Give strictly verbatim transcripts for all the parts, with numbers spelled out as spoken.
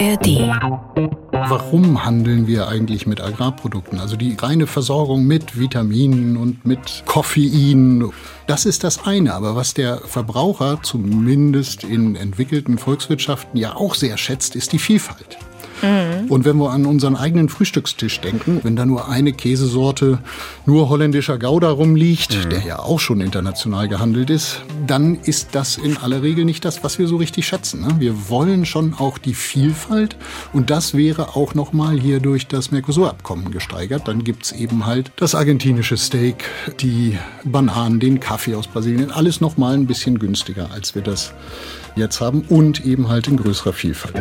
R D. Warum handeln wir eigentlich mit Agrarprodukten? Also die reine Versorgung mit Vitaminen und mit Koffein, das ist das eine. Aber was der Verbraucher zumindest in entwickelten Volkswirtschaften ja auch sehr schätzt, ist die Vielfalt. Mhm. Und wenn wir an unseren eigenen Frühstückstisch denken, wenn da nur eine Käsesorte, nur holländischer Gouda rumliegt, mhm. der ja auch schon international gehandelt ist, dann ist das in aller Regel nicht das, was wir so richtig schätzen. Ne? Wir wollen schon auch die Vielfalt und das wäre auch nochmal hier durch das Mercosur-Abkommen gesteigert. Dann gibt's eben halt das argentinische Steak, die Bananen, den Kaffee aus Brasilien, alles nochmal ein bisschen günstiger, als wir das jetzt haben und eben halt in größerer Vielfalt.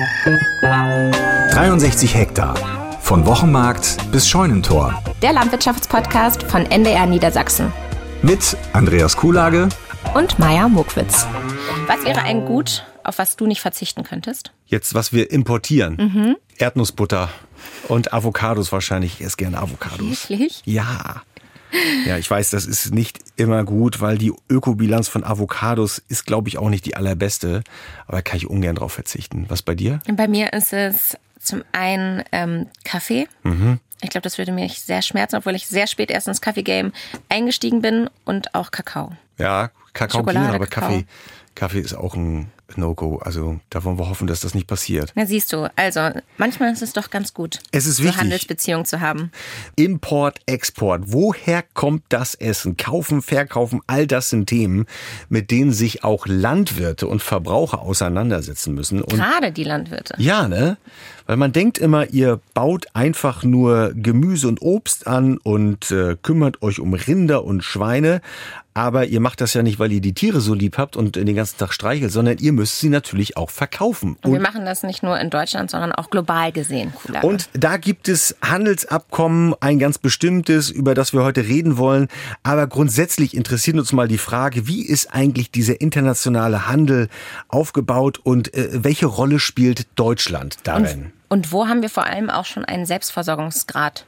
dreiundsechzig Hektar. Von Wochenmarkt bis Scheunentor. Der Landwirtschaftspodcast von N D R Niedersachsen. Mit Andreas Kuhlage und Maja Mokwitz. Was wäre ein Gut, auf was du nicht verzichten könntest? Jetzt, was wir importieren. Mhm. Erdnussbutter und Avocados wahrscheinlich. Ich esse gerne Avocados. Wirklich? Ja. Ja, ich weiß, das ist nicht immer gut, weil die Ökobilanz von Avocados ist, glaube ich, auch nicht die allerbeste. Aber da kann ich ungern drauf verzichten. Was bei dir? Bei mir ist es zum einen ähm, Kaffee. Mhm. Ich glaube, das würde mich sehr schmerzen, obwohl ich sehr spät erst ins Kaffee-Game eingestiegen bin. Und auch Kakao. Ja, Kakao Schokolade, gehen, aber Kakao. Kaffee, Kaffee ist auch ein No-Go. Also da wollen wir hoffen, dass das nicht passiert. Na siehst du, also manchmal ist es doch ganz gut, es ist so wichtig, Handelsbeziehungen zu haben. Import, Export. Woher kommt das Essen? Kaufen, verkaufen, all das sind Themen, mit denen sich auch Landwirte und Verbraucher auseinandersetzen müssen. Und Gerade die Landwirte. ja, ne? Weil man denkt immer, ihr baut einfach nur Gemüse und Obst an und äh, kümmert euch um Rinder und Schweine. Aber ihr macht das ja nicht, weil ihr die Tiere so lieb habt und den ganzen Tag streichelt, sondern ihr müsst sie natürlich auch verkaufen. Und wir machen das nicht nur in Deutschland, sondern auch global gesehen. Cooler. Und da gibt es Handelsabkommen, ein ganz bestimmtes, über das wir heute reden wollen. Aber grundsätzlich interessiert uns mal die Frage, wie ist eigentlich dieser internationale Handel aufgebaut und äh, welche Rolle spielt Deutschland darin? Und, und wo haben wir vor allem auch schon einen Selbstversorgungsgrad?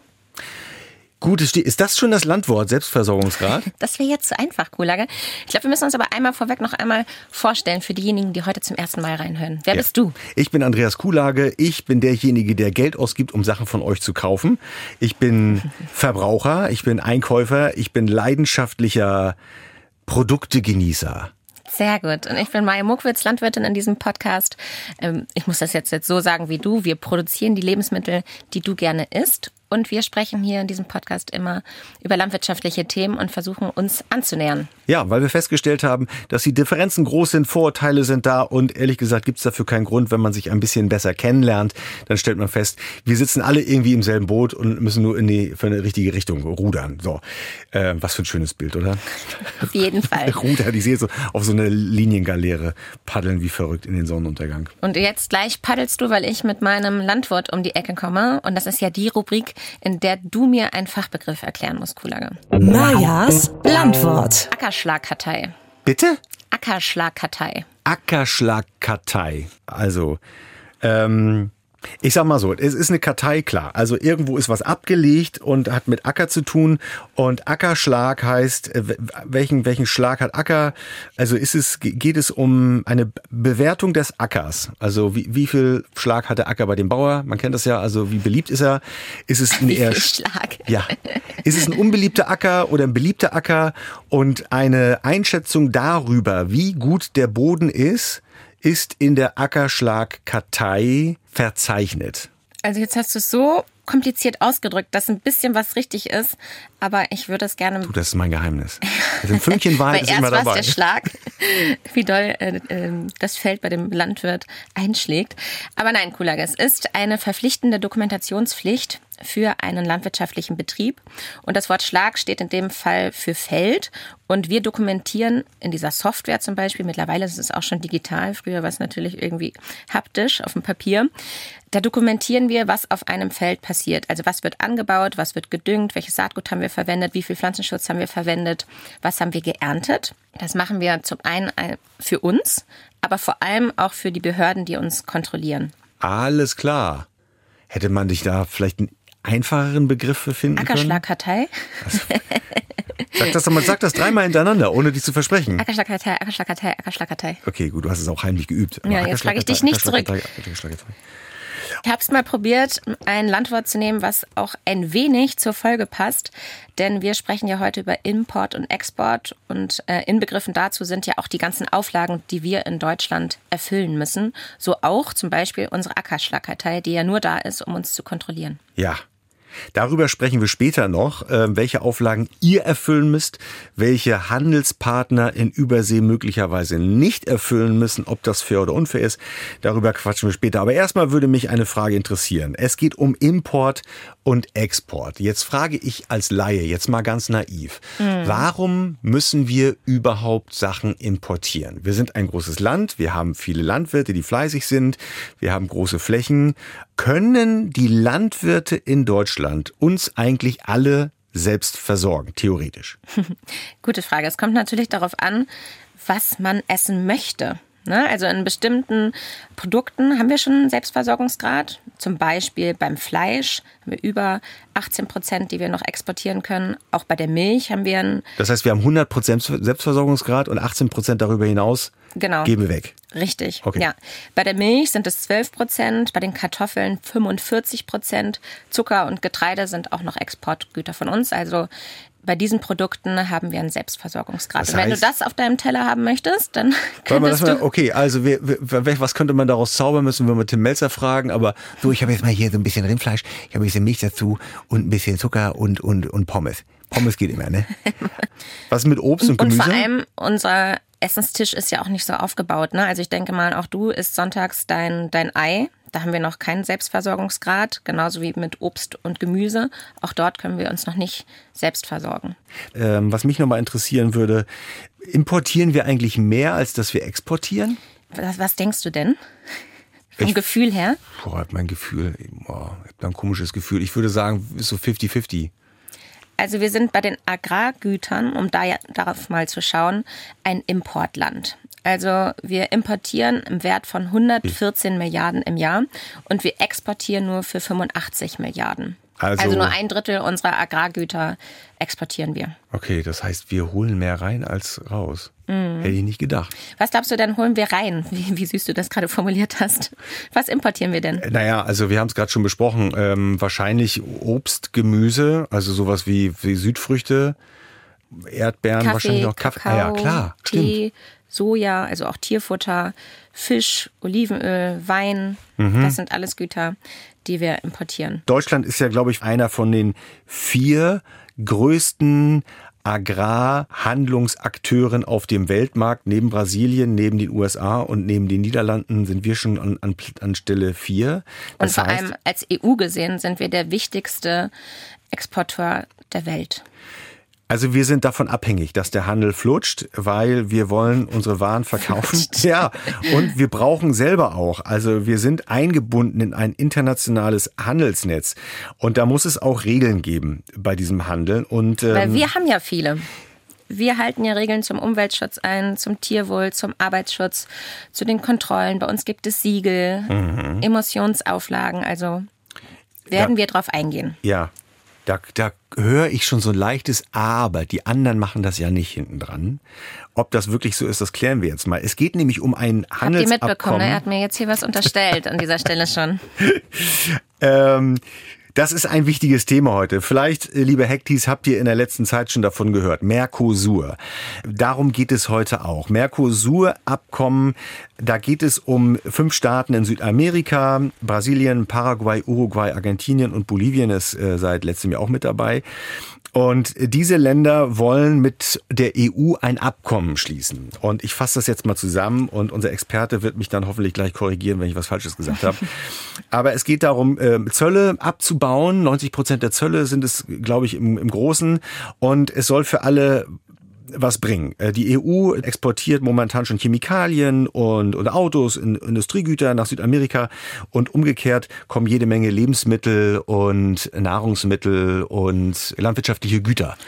Gutes Stichwort. Ist das schon das Landwort, Selbstversorgungsgrad? Das wäre jetzt zu einfach, Kuhlage. Ich glaube, wir müssen uns aber einmal vorweg noch einmal vorstellen für diejenigen, die heute zum ersten Mal reinhören. Wer ja. bist du? Ich bin Andreas Kuhlage. Ich bin derjenige, der Geld ausgibt, um Sachen von euch zu kaufen. Ich bin Verbraucher, ich bin Einkäufer, ich bin leidenschaftlicher Produktegenießer. Sehr gut. Und ich bin Maja Mokwitz, Landwirtin in diesem Podcast. Ich muss das jetzt, jetzt so sagen wie du. Wir produzieren die Lebensmittel, die du gerne isst. Und wir sprechen hier in diesem Podcast immer über landwirtschaftliche Themen und versuchen uns anzunähern. Ja, weil wir festgestellt haben, dass die Differenzen groß sind, Vorurteile sind da und ehrlich gesagt gibt es dafür keinen Grund, wenn man sich ein bisschen besser kennenlernt, dann stellt man fest, wir sitzen alle irgendwie im selben Boot und müssen nur in die für eine richtige Richtung rudern. So, äh, was für ein schönes Bild, oder? Auf jeden Fall. Rudern, ich sehe so auf so eine Liniengaleere paddeln wie verrückt in den Sonnenuntergang. Und jetzt gleich paddelst du, weil ich mit meinem Landwirt um die Ecke komme und das ist ja die Rubrik, in der du mir einen Fachbegriff erklären musst, Kuhlage. Majas Landwort. Ackerschlagkartei. Bitte? Ackerschlagkartei. Ackerschlagkartei. Also, ähm, ich sag mal so, es ist eine Kartei, klar. Also irgendwo ist was abgelegt und hat mit Acker zu tun. Und Ackerschlag heißt, welchen, welchen Schlag hat Acker? Also ist es, geht es um eine Bewertung des Ackers. Also wie, wie viel Schlag hat der Acker bei dem Bauer? Man kennt das ja, also wie beliebt ist er? Ist es ein wie eher, viel Schlag? Ja. Ist es ein unbeliebter Acker oder ein beliebter Acker? Und eine Einschätzung darüber, wie gut der Boden ist, ist in der Ackerschlagkartei verzeichnet. Also jetzt hast du es so kompliziert ausgedrückt, dass ein bisschen was richtig ist, aber ich würde es gerne... Du, das ist mein Geheimnis. Also ein Fünkchen Wahrheit ist immer dabei. Weil erst war es der Schlag, wie doll äh, äh, das Feld bei dem Landwirt einschlägt. Aber nein, Kuhlage, es ist eine verpflichtende Dokumentationspflicht für einen landwirtschaftlichen Betrieb. Und das Wort Schlag steht in dem Fall für Feld. Und wir dokumentieren in dieser Software zum Beispiel, mittlerweile ist es auch schon digital, früher war es natürlich irgendwie haptisch auf dem Papier. Da dokumentieren wir, was auf einem Feld passiert. Also was wird angebaut, was wird gedüngt, welches Saatgut haben wir verwendet, wie viel Pflanzenschutz haben wir verwendet, was haben wir geerntet. Das machen wir zum einen für uns, aber vor allem auch für die Behörden, die uns kontrollieren. Alles klar. Hätte man dich da vielleicht einen einfacheren Begriff für finden können? Ackerschlagkartei. Also, Sag das doch mal, sag das dreimal hintereinander, ohne dich zu versprechen. Ackerschlagkartei, Ackerschlagkartei, Ackerschlagkartei. Okay, gut, du hast es auch heimlich geübt. Ja, jetzt frage ich dich nicht zurück. Ich habe es mal probiert, ein Landwort zu nehmen, was auch ein wenig zur Folge passt. Denn wir sprechen ja heute über Import und Export. Und äh, inbegriffen dazu sind ja auch die ganzen Auflagen, die wir in Deutschland erfüllen müssen. So auch zum Beispiel unsere Ackerschlagkartei, die ja nur da ist, um uns zu kontrollieren. Ja. Darüber sprechen wir später noch, welche Auflagen ihr erfüllen müsst, welche Handelspartner in Übersee möglicherweise nicht erfüllen müssen, ob das fair oder unfair ist. Darüber quatschen wir später. Aber erstmal würde mich eine Frage interessieren. Es geht um Import und Export. Jetzt frage ich als Laie, jetzt mal ganz naiv, mhm. warum müssen wir überhaupt Sachen importieren? Wir sind ein großes Land, wir haben viele Landwirte, die fleißig sind, wir haben große Flächen. Können die Landwirte in Deutschland uns eigentlich alle selbst versorgen, theoretisch? Gute Frage. Es kommt natürlich darauf an, was man essen möchte. Also in bestimmten Produkten haben wir schon einen Selbstversorgungsgrad. Zum Beispiel beim Fleisch haben wir über achtzehn Prozent, die wir noch exportieren können. Auch bei der Milch haben wir einen... Das heißt, wir haben hundert Prozent Selbstversorgungsgrad und achtzehn Prozent darüber hinaus genau. geben wir weg. Richtig, okay. ja. Bei der Milch sind es zwölf Prozent, bei den Kartoffeln fünfundvierzig Prozent. Zucker und Getreide sind auch noch Exportgüter von uns. Also bei diesen Produkten haben wir einen Selbstversorgungsgrad. Das heißt, und wenn du das auf deinem Teller haben möchtest, dann könntest du... Mal, okay, also wir, wir, was könnte man daraus zaubern, müssen wir mal Tim Melzer fragen, aber so, ich habe jetzt mal hier so ein bisschen Rindfleisch, ich habe ein bisschen Milch dazu und ein bisschen Zucker und, und, und Pommes. Pommes geht immer, ne? Was mit Obst und Gemüse? Und vor allem unser Essenstisch ist ja auch nicht so aufgebaut, ne? Also ich denke mal, auch du isst sonntags dein, dein Ei. Da haben wir noch keinen Selbstversorgungsgrad, genauso wie mit Obst und Gemüse. Auch dort können wir uns noch nicht selbst versorgen. Ähm, was mich nochmal interessieren würde, importieren wir eigentlich mehr, als dass wir exportieren? Was, was denkst du denn? Vom ich, Gefühl her? Boah, mein Gefühl, boah, ich habe ein komisches Gefühl. Ich würde sagen, ist so fifty fifty. Also wir sind bei den Agrargütern, um da ja, darauf mal zu schauen, ein Importland. Also wir importieren im Wert von hundertvierzehn Milliarden im Jahr und wir exportieren nur für fünfundachtzig Milliarden. Also, also nur ein Drittel unserer Agrargüter exportieren wir. Okay, das heißt, wir holen mehr rein als raus. Mhm. Hätte ich nicht gedacht. Was glaubst du denn, holen wir rein? Wie, wie süß du das gerade formuliert hast. Was importieren wir denn? Naja, also wir haben es gerade schon besprochen. Ähm, wahrscheinlich Obst, Gemüse, also sowas wie, wie Südfrüchte, Erdbeeren, Kaffee, wahrscheinlich auch Kaffee. Kakao, ah, ja, klar, Tee, stimmt. Soja, also auch Tierfutter, Fisch, Olivenöl, Wein. Mhm. Das sind alles Güter, die wir importieren. Deutschland ist ja, glaube ich, einer von den vier größten Agrarhandlungsakteuren auf dem Weltmarkt. Neben Brasilien, neben den U S A und neben den Niederlanden sind wir schon an, an, an Stelle vier. Und vor heißt, allem als E U gesehen sind wir der wichtigste Exporteur der Welt. Also wir sind davon abhängig, dass der Handel flutscht, weil wir wollen unsere Waren verkaufen. Flutscht. Ja, und wir brauchen selber auch. Also wir sind eingebunden in ein internationales Handelsnetz. Und da muss es auch Regeln geben bei diesem Handel. Und, ähm, weil wir haben ja viele. Wir halten ja Regeln zum Umweltschutz ein, zum Tierwohl, zum Arbeitsschutz, zu den Kontrollen. Bei uns gibt es Siegel, mhm. Emissionsauflagen. Also werden da, wir drauf eingehen. Ja. Da, da höre ich schon so ein leichtes Aber. Die anderen machen das ja nicht hinten dran. Ob das wirklich so ist, das klären wir jetzt mal. Es geht nämlich um ein Handelsabkommen. Habt ihr mitbekommen, ne? Er hat mir jetzt hier was unterstellt an dieser Stelle schon. ähm... Das ist ein wichtiges Thema heute. Vielleicht, liebe Hektis, habt ihr in der letzten Zeit schon davon gehört. Mercosur. Darum geht es heute auch. Mercosur-Abkommen, da geht es um fünf Staaten in Südamerika. Brasilien, Paraguay, Uruguay, Argentinien und Bolivien ist äh, seit letztem Jahr auch mit dabei. Und diese Länder wollen mit der E U ein Abkommen schließen. Und ich fasse das jetzt mal zusammen und unser Experte wird mich dann hoffentlich gleich korrigieren, wenn ich was Falsches gesagt habe. Aber es geht darum, Zölle abzubauen. neunzig Prozent der Zölle sind es, glaube ich, im, im Großen. Und es soll für alle was bringen. Die E U exportiert momentan schon Chemikalien und, und Autos, in, Industriegüter nach Südamerika und umgekehrt kommen jede Menge Lebensmittel und Nahrungsmittel und landwirtschaftliche Güter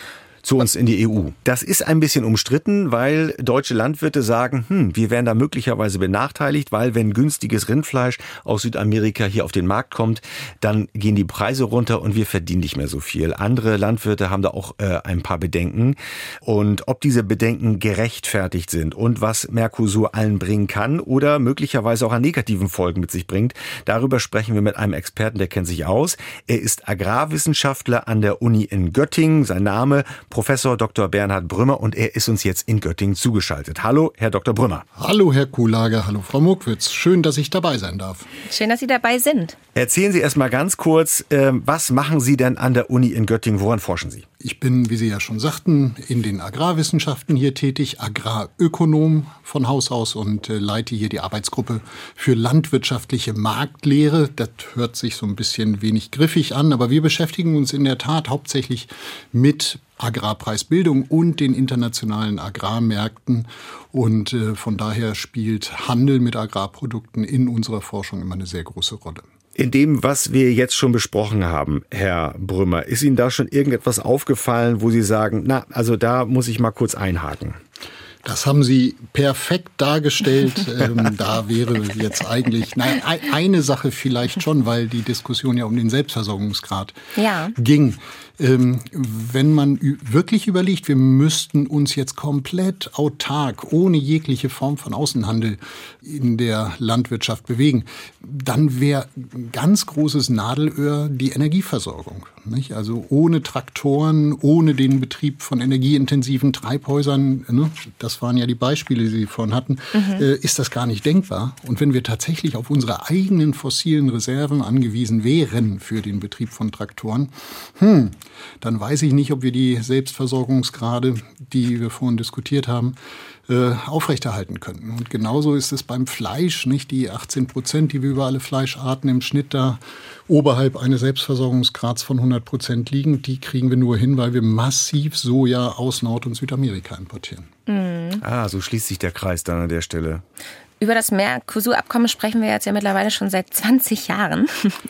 zu uns in die E U. Das ist ein bisschen umstritten, weil deutsche Landwirte sagen, hm, wir werden da möglicherweise benachteiligt, weil wenn günstiges Rindfleisch aus Südamerika hier auf den Markt kommt, dann gehen die Preise runter und wir verdienen nicht mehr so viel. Andere Landwirte haben da auch äh, ein paar Bedenken. Und ob diese Bedenken gerechtfertigt sind und was Mercosur allen bringen kann oder möglicherweise auch an negativen Folgen mit sich bringt, darüber sprechen wir mit einem Experten, der kennt sich aus. Er ist Agrarwissenschaftler an der Uni in Göttingen. Sein Name Professor Doktor Bernhard Brümmer und er ist uns jetzt in Göttingen zugeschaltet. Hallo, Herr Doktor Brümmer. Hallo, Herr Kuhlager. Hallo, Frau Mockwitz. Schön, dass ich dabei sein darf. Schön, dass Sie dabei sind. Erzählen Sie erst mal ganz kurz, äh, was machen Sie denn an der Uni in Göttingen? Woran forschen Sie? Ich bin, wie Sie ja schon sagten, in den Agrarwissenschaften hier tätig, Agrarökonom von Haus aus und äh, leite hier die Arbeitsgruppe für landwirtschaftliche Marktlehre. Das hört sich so ein bisschen wenig griffig an, aber wir beschäftigen uns in der Tat hauptsächlich mit Agrarpreisbildung und den internationalen Agrarmärkten. Und äh, von daher spielt Handel mit Agrarprodukten in unserer Forschung immer eine sehr große Rolle. In dem, was wir jetzt schon besprochen haben, Herr Brümmer, ist Ihnen da schon irgendetwas aufgefallen, wo Sie sagen, na, also da muss ich mal kurz einhaken? Das haben Sie perfekt dargestellt. ähm, da wäre jetzt eigentlich, nein, eine Sache vielleicht schon, weil die Diskussion ja um den Selbstversorgungsgrad ja. ging. Ähm, wenn man wirklich überlegt, wir müssten uns jetzt komplett autark, ohne jegliche Form von Außenhandel in der Landwirtschaft bewegen, dann wäre ein ganz großes Nadelöhr die Energieversorgung. Nicht? Also ohne Traktoren, ohne den Betrieb von energieintensiven Treibhäusern, ne? Das waren ja die Beispiele, die Sie vorhin hatten, mhm. äh, ist das gar nicht denkbar. Und wenn wir tatsächlich auf unsere eigenen fossilen Reserven angewiesen wären für den Betrieb von Traktoren, hm, dann weiß ich nicht, ob wir die Selbstversorgungsgrade, die wir vorhin diskutiert haben, äh, aufrechterhalten könnten. Und genauso ist es beim Fleisch, nicht? Die achtzehn Prozent, die wir über alle Fleischarten im Schnitt da oberhalb eines Selbstversorgungsgrads von hundert Prozent liegen, die kriegen wir nur hin, weil wir massiv Soja aus Nord- und Südamerika importieren. Mhm. Ah, so schließt sich der Kreis dann an der Stelle. Über das Mercosur-Abkommen sprechen wir jetzt ja mittlerweile schon seit zwanzig Jahren.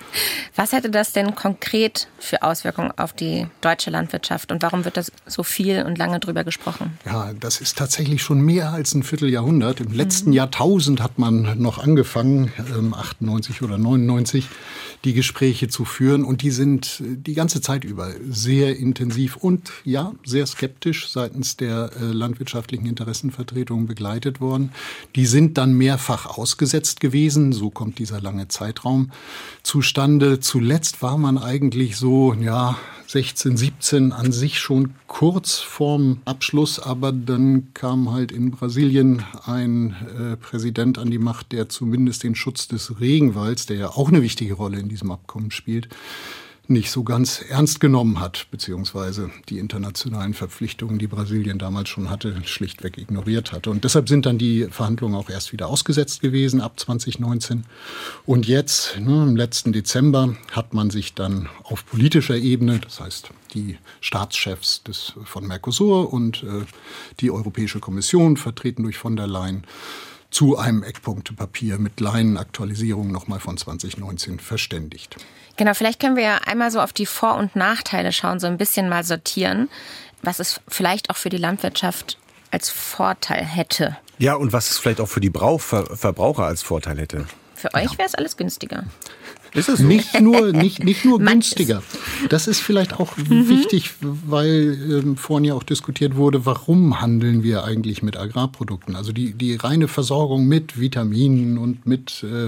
Was hätte das denn konkret für Auswirkungen auf die deutsche Landwirtschaft und warum wird das so viel und lange drüber gesprochen? Ja, das ist tatsächlich schon mehr als ein Vierteljahrhundert. Im letzten mhm. Jahrtausend hat man noch angefangen, ähm, achtundneunzig oder neunundneunzig, die Gespräche zu führen. Und die sind die ganze Zeit über sehr intensiv und ja, sehr skeptisch seitens der äh, landwirtschaftlichen Interessenvertretungen begleitet worden. Die sind dann mehrfach ausgesetzt gewesen. So kommt dieser lange Zeitraum zustande. Zuletzt war man eigentlich so, ja, sechzehn, siebzehn an sich schon kurz vorm Abschluss, aber dann kam halt in Brasilien ein äh, Präsident an die Macht, der zumindest den Schutz des Regenwalds, der ja auch eine wichtige Rolle in diesem Abkommen spielt, nicht so ganz ernst genommen hat, beziehungsweise die internationalen Verpflichtungen, die Brasilien damals schon hatte, schlichtweg ignoriert hatte. Und deshalb sind dann die Verhandlungen auch erst wieder ausgesetzt gewesen ab zwanzig neunzehn. Und jetzt, ne, im letzten Dezember, hat man sich dann auf politischer Ebene, das heißt die Staatschefs des, von Mercosur und äh, die Europäische Kommission, vertreten durch von der Leyen, zu einem Eckpunktepapier mit Laienaktualisierung nochmal von zwanzig neunzehn verständigt. Genau, vielleicht können wir ja einmal so auf die Vor- und Nachteile schauen, so ein bisschen mal sortieren, was es vielleicht auch für die Landwirtschaft als Vorteil hätte. Ja, und was es vielleicht auch für die Brauch- Ver- Verbraucher als Vorteil hätte. Für euch wäre es alles günstiger. Ist es so? Nicht nur, nicht, nicht nur günstiger. Das ist vielleicht auch mhm. wichtig, weil ähm, vorhin ja auch diskutiert wurde, warum handeln wir eigentlich mit Agrarprodukten? Also die, die reine Versorgung mit Vitaminen und mit äh,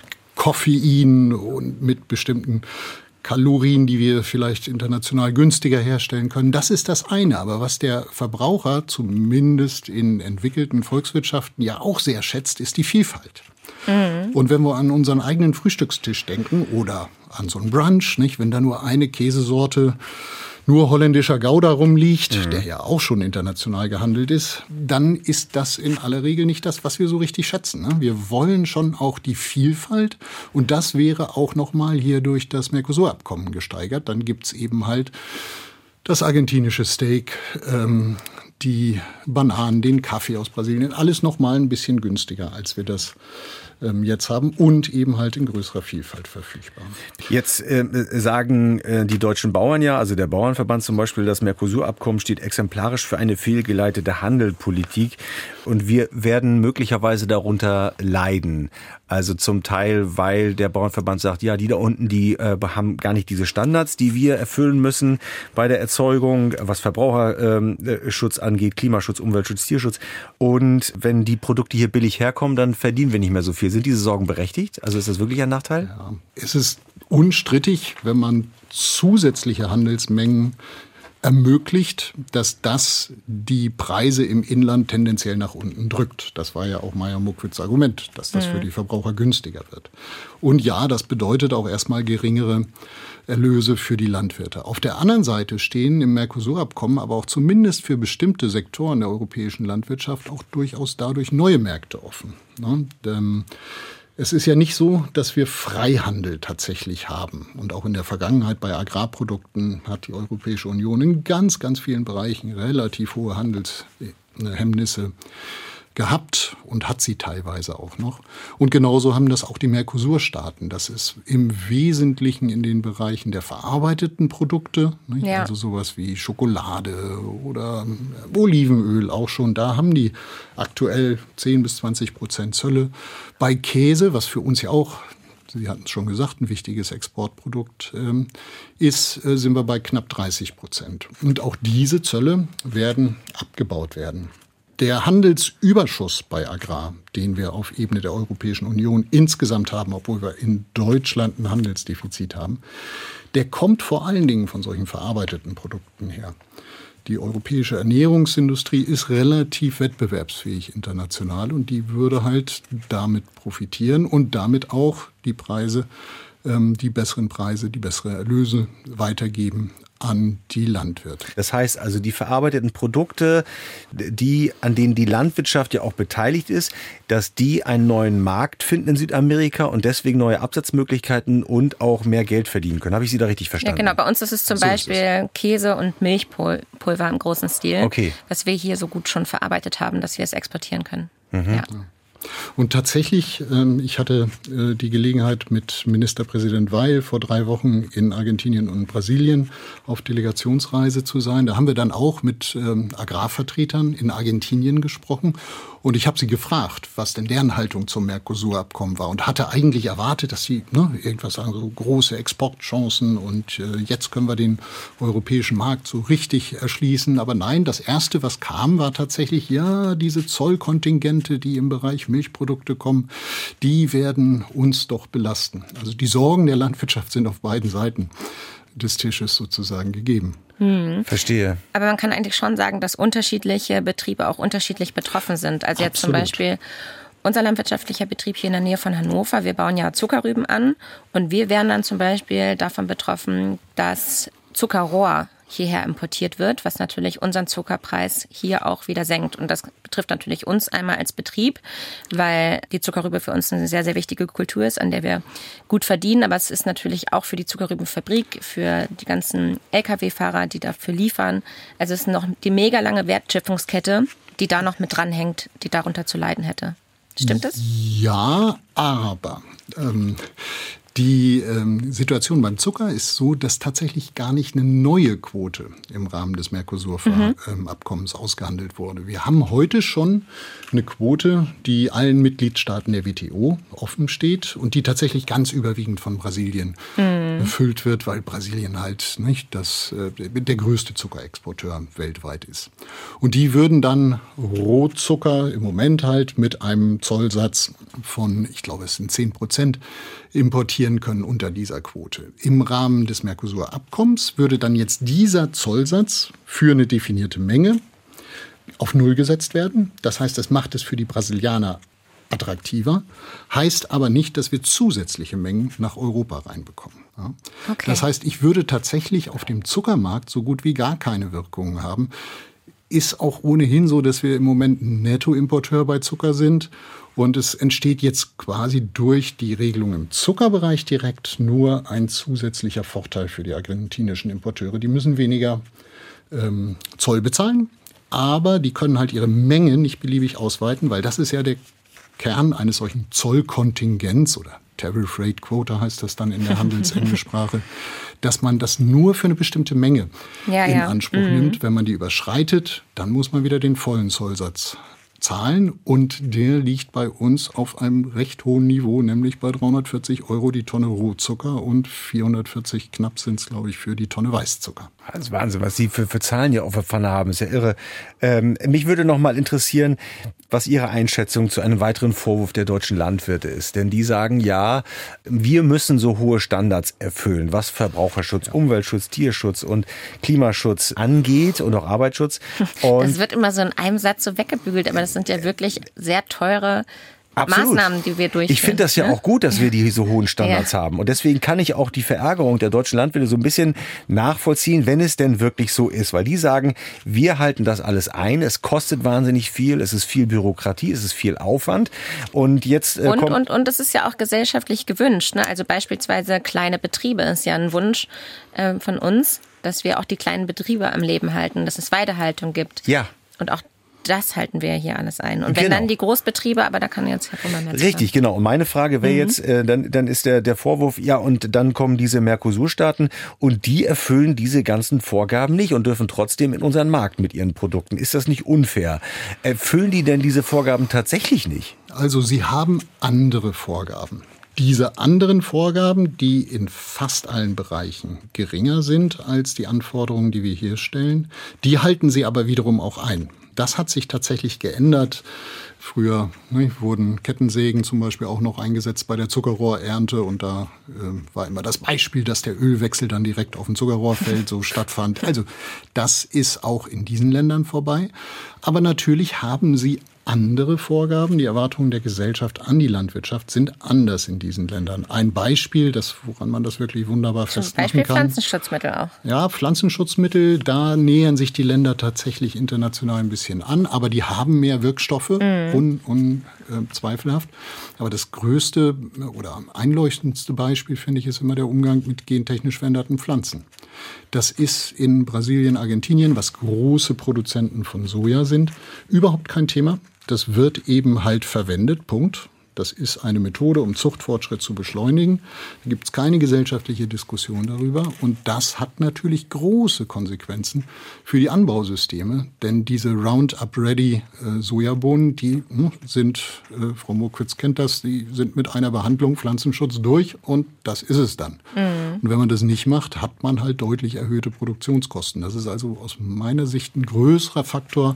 Koffein und mit bestimmten Kalorien, die wir vielleicht international günstiger herstellen können. Das ist das eine. Aber was der Verbraucher zumindest in entwickelten Volkswirtschaften ja auch sehr schätzt, ist die Vielfalt. Mhm. Und wenn wir an unseren eigenen Frühstückstisch denken oder an so einen Brunch, nicht, wenn da nur eine Käsesorte, nur holländischer Gouda rumliegt, mhm. der ja auch schon international gehandelt ist, dann ist das in aller Regel nicht das, was wir so richtig schätzen. Ne? Wir wollen schon auch die Vielfalt und das wäre auch nochmal hier durch das Mercosur-Abkommen gesteigert. Dann gibt's eben halt das argentinische Steak, ähm, die Bananen, den Kaffee aus Brasilien, alles noch mal ein bisschen günstiger, als wir das ähm, jetzt haben und eben halt in größerer Vielfalt verfügbar. Jetzt äh, sagen äh, die deutschen Bauern ja, also der Bauernverband zum Beispiel, das Mercosur-Abkommen steht exemplarisch für eine fehlgeleitete Handelspolitik und wir werden möglicherweise darunter leiden. Also zum Teil, weil der Bauernverband sagt, ja, die da unten, die äh, haben gar nicht diese Standards, die wir erfüllen müssen bei der Erzeugung, was Verbraucherschutz ähm, angeht, Klimaschutz, Umweltschutz, Tierschutz. Und wenn die Produkte hier billig herkommen, dann verdienen wir nicht mehr so viel. Sind diese Sorgen berechtigt? Also ist das wirklich ein Nachteil? Ja, es ist unstrittig, wenn man zusätzliche Handelsmengen ermöglicht, dass das die Preise im Inland tendenziell nach unten drückt. Das war ja auch Mayr-Mokwitz Argument, dass das mhm. für die Verbraucher günstiger wird. Und ja, das bedeutet auch erstmal geringere Erlöse für die Landwirte. Auf der anderen Seite stehen im Mercosur-Abkommen aber auch zumindest für bestimmte Sektoren der europäischen Landwirtschaft auch durchaus dadurch neue Märkte offen. Und, ähm, Es ist ja nicht so, dass wir Freihandel tatsächlich haben. Und auch in der Vergangenheit bei Agrarprodukten hat die Europäische Union in ganz, ganz vielen Bereichen relativ hohe Handelshemmnisse gehabt und hat sie teilweise auch noch. Und genauso haben das auch die Mercosur-Staaten. Das ist im Wesentlichen in den Bereichen der verarbeiteten Produkte, nicht? Ja. Also sowas wie Schokolade oder Olivenöl auch schon. Da haben die aktuell zehn bis zwanzig Prozent Zölle. Bei Käse, was für uns ja auch, Sie hatten es schon gesagt, ein wichtiges Exportprodukt ähm, ist, äh, sind wir bei knapp dreißig Prozent. Und auch diese Zölle werden abgebaut werden. Der Handelsüberschuss bei Agrar, den wir auf Ebene der Europäischen Union insgesamt haben, obwohl wir in Deutschland ein Handelsdefizit haben, der kommt vor allen Dingen von solchen verarbeiteten Produkten her. Die europäische Ernährungsindustrie ist relativ wettbewerbsfähig international und die würde halt damit profitieren und damit auch die Preise, ähm, die besseren Preise, die bessere Erlöse weitergeben an die Landwirte. Das heißt also, die verarbeiteten Produkte, die, an denen die Landwirtschaft ja auch beteiligt ist, dass die einen neuen Markt finden in Südamerika und deswegen neue Absatzmöglichkeiten und auch mehr Geld verdienen können. Habe ich Sie da richtig verstanden? Ja, genau. Bei uns ist es zum so Beispiel es. Käse und Milchpulver im großen Stil, okay. was wir hier so gut schon verarbeitet haben, dass wir es exportieren können. Mhm. Ja. Und tatsächlich, ich hatte die Gelegenheit, mit Ministerpräsident Weil vor drei Wochen in Argentinien und Brasilien auf Delegationsreise zu sein. Da haben wir dann auch mit Agrarvertretern in Argentinien gesprochen. Und ich habe sie gefragt, was denn deren Haltung zum Mercosur-Abkommen war. Und hatte eigentlich erwartet, dass sie ne, irgendwas sagen, so große Exportchancen und äh, jetzt können wir den europäischen Markt so richtig erschließen. Aber nein, das Erste, was kam, war tatsächlich, ja, diese Zollkontingente, die im Bereich Milchprodukte kommen, die werden uns doch belasten. Also die Sorgen der Landwirtschaft sind auf beiden Seiten des Tisches sozusagen gegeben. Hm. Verstehe. Aber man kann eigentlich schon sagen, dass unterschiedliche Betriebe auch unterschiedlich betroffen sind. Also jetzt Absolut. Zum Beispiel unser landwirtschaftlicher Betrieb hier in der Nähe von Hannover, wir bauen ja Zuckerrüben an und wir wären dann zum Beispiel davon betroffen, dass Zuckerrohr hierher importiert wird, was natürlich unseren Zuckerpreis hier auch wieder senkt. Und das betrifft natürlich uns einmal als Betrieb, weil die Zuckerrübe für uns eine sehr, sehr wichtige Kultur ist, an der wir gut verdienen. Aber es ist natürlich auch für die Zuckerrübenfabrik, für die ganzen L K W-Fahrer, die dafür liefern. Also es ist noch die mega lange Wertschöpfungskette, die da noch mit dranhängt, die darunter zu leiden hätte. Stimmt das? Ja, aber ähm, die ähm, Situation beim Zucker ist so, dass tatsächlich gar nicht eine neue Quote im Rahmen des Mercosur-Abkommens mhm. ausgehandelt wurde. Wir haben heute schon eine Quote, die allen Mitgliedstaaten der W T O offen steht und die tatsächlich ganz überwiegend von Brasilien mhm. befüllt wird, weil Brasilien halt nicht das, äh, der größte Zuckerexporteur weltweit ist. Und die würden dann Rohzucker im Moment halt mit einem Zollsatz von, ich glaube, es sind zehn Prozent, importieren können unter dieser Quote. Im Rahmen des Mercosur-Abkommens würde dann jetzt dieser Zollsatz für eine definierte Menge auf Null gesetzt werden. Das heißt, das macht es für die Brasilianer attraktiver, heißt aber nicht, dass wir zusätzliche Mengen nach Europa reinbekommen. Ja. Okay. Das heißt, ich würde tatsächlich auf dem Zuckermarkt so gut wie gar keine Wirkungen haben. Ist auch ohnehin so, dass wir im Moment ein Nettoimporteur bei Zucker sind. Und es entsteht jetzt quasi durch die Regelung im Zuckerbereich direkt nur ein zusätzlicher Vorteil für die argentinischen Importeure. Die müssen weniger ähm, Zoll bezahlen. aber die können halt ihre Menge nicht beliebig ausweiten, weil das ist ja der Kern eines solchen Zollkontingents oder Tariff Rate Quota heißt das dann in der Handelsenglischsprache, dass man das nur für eine bestimmte Menge ja, in ja. Anspruch mhm. nimmt. Wenn man die überschreitet, dann muss man wieder den vollen Zollsatz zahlen und der liegt bei uns auf einem recht hohen Niveau, nämlich bei dreihundertvierzig Euro die Tonne Rohzucker und vierhundertvierzig knapp sind es, glaube ich, für die Tonne Weißzucker. Das ist Wahnsinn, was Sie für, für Zahlen hier auf der Pfanne haben, ist ja irre. Ähm, mich würde noch mal interessieren, was Ihre Einschätzung zu einem weiteren Vorwurf der deutschen Landwirte ist. Denn die sagen, ja, wir müssen so hohe Standards erfüllen, was Verbraucherschutz, ja. Umweltschutz, Tierschutz und Klimaschutz angeht und auch Arbeitsschutz. Und das wird immer so in einem Satz so weggebügelt, aber das sind ja wirklich sehr teure Absolut. Maßnahmen, die wir durchführen. Ich finde das ja ne? auch gut, dass wir die so hohen Standards ja. haben. Und deswegen kann ich auch die Verärgerung der deutschen Landwirte so ein bisschen nachvollziehen, wenn es denn wirklich so ist. Weil die sagen, wir halten das alles ein, es kostet wahnsinnig viel, es ist viel Bürokratie, es ist viel Aufwand. Und jetzt äh, und, kommt und, und es ist ja auch gesellschaftlich gewünscht. Ne? Also beispielsweise kleine Betriebe ist ja ein Wunsch äh, von uns, dass wir auch die kleinen Betriebe am Leben halten, dass es Weidehaltung gibt. Ja. Und auch das halten wir hier alles ein. Und wenn genau. dann die Großbetriebe, aber da kann jetzt Herr Fuhrmann mehr Richtig, sagen. genau. Und meine Frage wäre mhm. jetzt, äh, dann, dann ist der, der Vorwurf, ja, und dann kommen diese Mercosur-Staaten und die erfüllen diese ganzen Vorgaben nicht und dürfen trotzdem in unseren Markt mit ihren Produkten. Ist das nicht unfair? Erfüllen die denn diese Vorgaben tatsächlich nicht? Also sie haben andere Vorgaben. Diese anderen Vorgaben, die in fast allen Bereichen geringer sind als die Anforderungen, die wir hier stellen, die halten sie aber wiederum auch ein. Das hat sich tatsächlich geändert. Früher ne, wurden Kettensägen zum Beispiel auch noch eingesetzt bei der Zuckerrohrernte und da äh, war immer das Beispiel, dass der Ölwechsel dann direkt auf dem Zuckerrohrfeld so stattfand. Also das ist auch in diesen Ländern vorbei. Aber natürlich haben sie andere Vorgaben. Die Erwartungen der Gesellschaft an die Landwirtschaft sind anders in diesen Ländern. Ein Beispiel, das, woran man das wirklich wunderbar Zum festmachen Beispiel kann. Pflanzenschutzmittel auch. Ja, Pflanzenschutzmittel, da nähern sich die Länder tatsächlich international ein bisschen an, aber die haben mehr Wirkstoffe, mm. un, un, äh, zweifelhaft. Aber das größte oder einleuchtendste Beispiel, finde ich, ist immer der Umgang mit gentechnisch veränderten Pflanzen. Das ist in Brasilien, Argentinien, was große Produzenten von Soja sind, überhaupt kein Thema. Das wird eben halt verwendet, Punkt. Das ist eine Methode, um Zuchtfortschritt zu beschleunigen. Da gibt es keine gesellschaftliche Diskussion darüber. Und das hat natürlich große Konsequenzen für die Anbausysteme. Denn diese Roundup-Ready-Sojabohnen, die ne, sind, äh, Frau Mokwitz kennt das, die sind mit einer Behandlung Pflanzenschutz durch und das ist es dann. Mhm. Und wenn man das nicht macht, hat man halt deutlich erhöhte Produktionskosten. Das ist also aus meiner Sicht ein größerer Faktor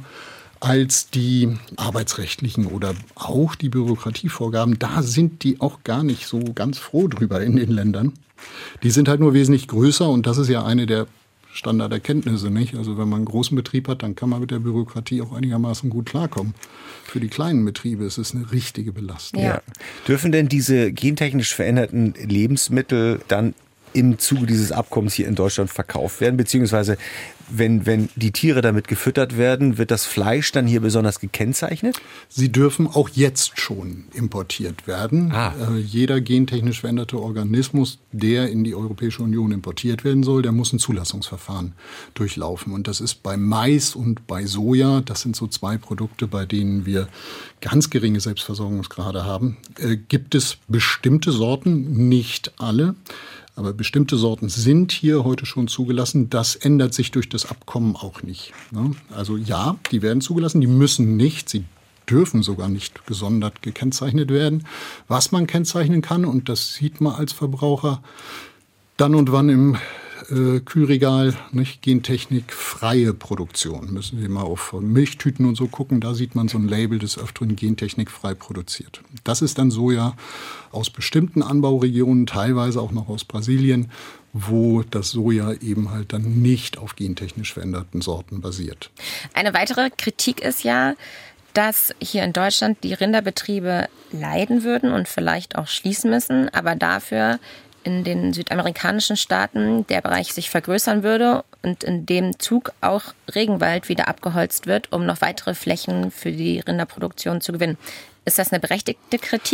als die arbeitsrechtlichen oder auch die Bürokratievorgaben. Da sind die auch gar nicht so ganz froh drüber in den Ländern. Die sind halt nur wesentlich größer und das ist ja eine der Standarderkenntnisse, nicht? Also wenn man einen großen Betrieb hat, dann kann man mit der Bürokratie auch einigermaßen gut klarkommen. Für die kleinen Betriebe ist es eine richtige Belastung. Ja. Dürfen denn diese gentechnisch veränderten Lebensmittel dann im Zuge dieses Abkommens hier in Deutschland verkauft werden? Beziehungsweise, wenn, wenn die Tiere damit gefüttert werden, wird das Fleisch dann hier besonders gekennzeichnet? Sie dürfen auch jetzt schon importiert werden. Ah. Äh, jeder gentechnisch veränderte Organismus, der in die Europäische Union importiert werden soll, der muss ein Zulassungsverfahren durchlaufen. Und das ist bei Mais und bei Soja, das sind so zwei Produkte, bei denen wir ganz geringe Selbstversorgungsgrade haben, äh, gibt es bestimmte Sorten, nicht alle. Aber bestimmte Sorten sind hier heute schon zugelassen. Das ändert sich durch das Abkommen auch nicht. Also ja, die werden zugelassen, die müssen nicht, sie dürfen sogar nicht gesondert gekennzeichnet werden. Was man kennzeichnen kann, und das sieht man als Verbraucher dann und wann im äh, Kühlregal, nicht? Gentechnikfreie Produktion. Müssen Sie mal auf Milchtüten und so gucken, da sieht man so ein Label des Öfteren gentechnikfrei produziert. Das ist dann Soja aus bestimmten Anbauregionen, teilweise auch noch aus Brasilien, wo das Soja eben halt dann nicht auf gentechnisch veränderten Sorten basiert. Eine weitere Kritik ist ja, dass hier in Deutschland die Rinderbetriebe leiden würden und vielleicht auch schließen müssen, aber dafür in den südamerikanischen Staaten der Bereich sich vergrößern würde und in dem Zug auch Regenwald wieder abgeholzt wird, um noch weitere Flächen für die Rinderproduktion zu gewinnen. Ist das eine berechtigte Kritik?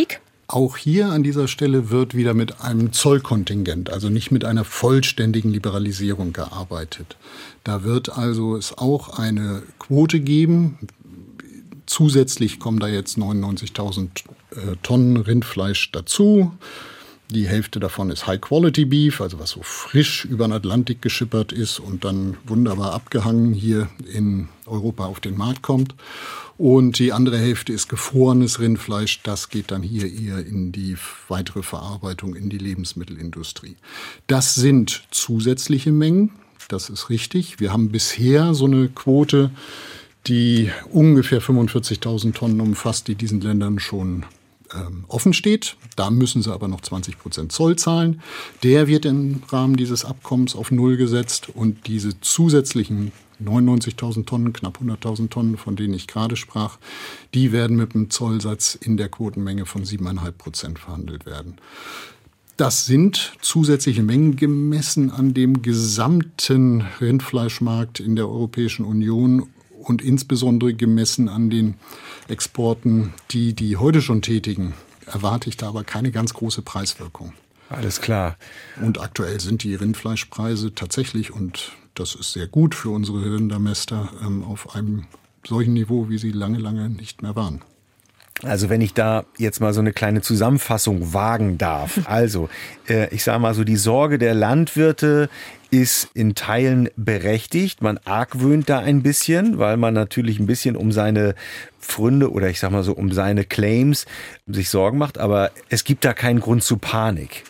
Auch hier an dieser Stelle wird wieder mit einem Zollkontingent, also nicht mit einer vollständigen Liberalisierung gearbeitet. Da wird also es auch eine Quote geben. Zusätzlich kommen da jetzt neunundneunzigtausend äh, Tonnen Rindfleisch dazu. Die Hälfte davon ist High-Quality-Beef, also was so frisch über den Atlantik geschippert ist und dann wunderbar abgehangen hier in Europa auf den Markt kommt. Und die andere Hälfte ist gefrorenes Rindfleisch. Das geht dann hier eher in die weitere Verarbeitung, in die Lebensmittelindustrie. Das sind zusätzliche Mengen, das ist richtig. Wir haben bisher so eine Quote, die ungefähr fünfundvierzigtausend Tonnen umfasst, die diesen Ländern schon ähm, offen steht. Da müssen sie aber noch zwanzig Prozent Zoll zahlen. Der wird im Rahmen dieses Abkommens auf Null gesetzt und diese zusätzlichen neunundneunzigtausend Tonnen, knapp hunderttausend Tonnen, von denen ich gerade sprach, die werden mit einem Zollsatz in der Quotenmenge von sieben Komma fünf Prozent verhandelt werden. Das sind zusätzliche Mengen gemessen an dem gesamten Rindfleischmarkt in der Europäischen Union und insbesondere gemessen an den Exporten, die die heute schon tätigen, erwarte ich da aber keine ganz große Preiswirkung. Alles klar. Und aktuell sind die Rindfleischpreise tatsächlich, und das ist sehr gut für unsere Rindermäster, auf einem solchen Niveau, wie sie lange, lange nicht mehr waren. Also wenn ich da jetzt mal so eine kleine Zusammenfassung wagen darf. Also, äh, ich sage mal so, die Sorge der Landwirte ist in Teilen berechtigt. Man argwöhnt da ein bisschen, weil man natürlich ein bisschen um seine Pfründe oder ich sag mal so um seine Claims sich Sorgen macht. Aber es gibt da keinen Grund zu Panik.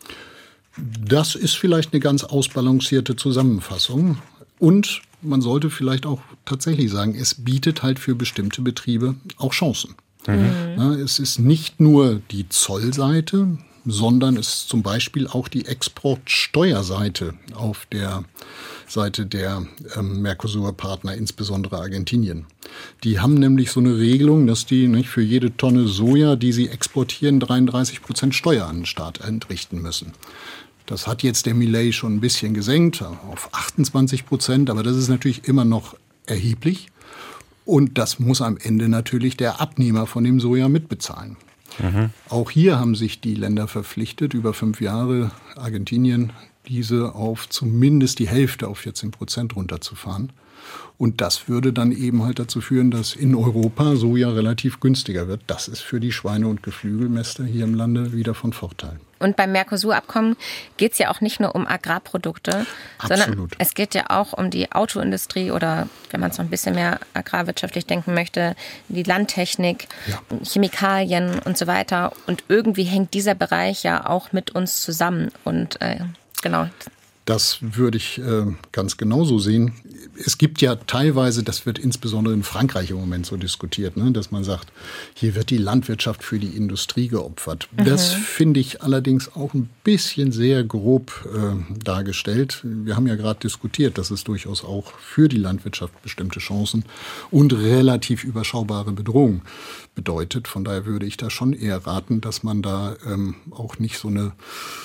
Das ist vielleicht eine ganz ausbalancierte Zusammenfassung. Und man sollte vielleicht auch tatsächlich sagen, es bietet halt für bestimmte Betriebe auch Chancen. Mhm. Ja, es ist nicht nur die Zollseite, sondern es ist zum Beispiel auch die Exportsteuerseite auf der Seite der ähm, Mercosur-Partner, insbesondere Argentinien. Die haben nämlich so eine Regelung, dass die nicht für jede Tonne Soja, die sie exportieren, dreiunddreißig Prozent Steuer an den Staat entrichten müssen. Das hat jetzt der Milei schon ein bisschen gesenkt auf achtundzwanzig Prozent, aber das ist natürlich immer noch erheblich. Und das muss am Ende natürlich der Abnehmer von dem Soja mitbezahlen. Mhm. Auch hier haben sich die Länder verpflichtet, über fünf Jahre Argentinien diese auf zumindest die Hälfte, auf vierzehn Prozent runterzufahren. Und das würde dann eben halt dazu führen, dass in Europa Soja relativ günstiger wird. Das ist für die Schweine- und Geflügelmäster hier im Lande wieder von Vorteil. Und beim Mercosur-Abkommen geht es ja auch nicht nur um Agrarprodukte, Absolut. sondern es geht ja auch um die Autoindustrie oder, wenn man es noch ein bisschen mehr agrarwirtschaftlich denken möchte, die Landtechnik, ja. Chemikalien und so weiter. Und irgendwie hängt dieser Bereich ja auch mit uns zusammen. Und äh, genau. Das würde ich äh, ganz genauso sehen. Es gibt ja teilweise, das wird insbesondere in Frankreich im Moment so diskutiert, ne, dass man sagt, hier wird die Landwirtschaft für die Industrie geopfert. Mhm. Das finde ich allerdings auch ein bisschen sehr grob äh, dargestellt. Wir haben ja gerade diskutiert, dass es durchaus auch für die Landwirtschaft bestimmte Chancen und relativ überschaubare Bedrohungen bedeutet. Von daher würde ich da schon eher raten, dass man da ähm, auch nicht so eine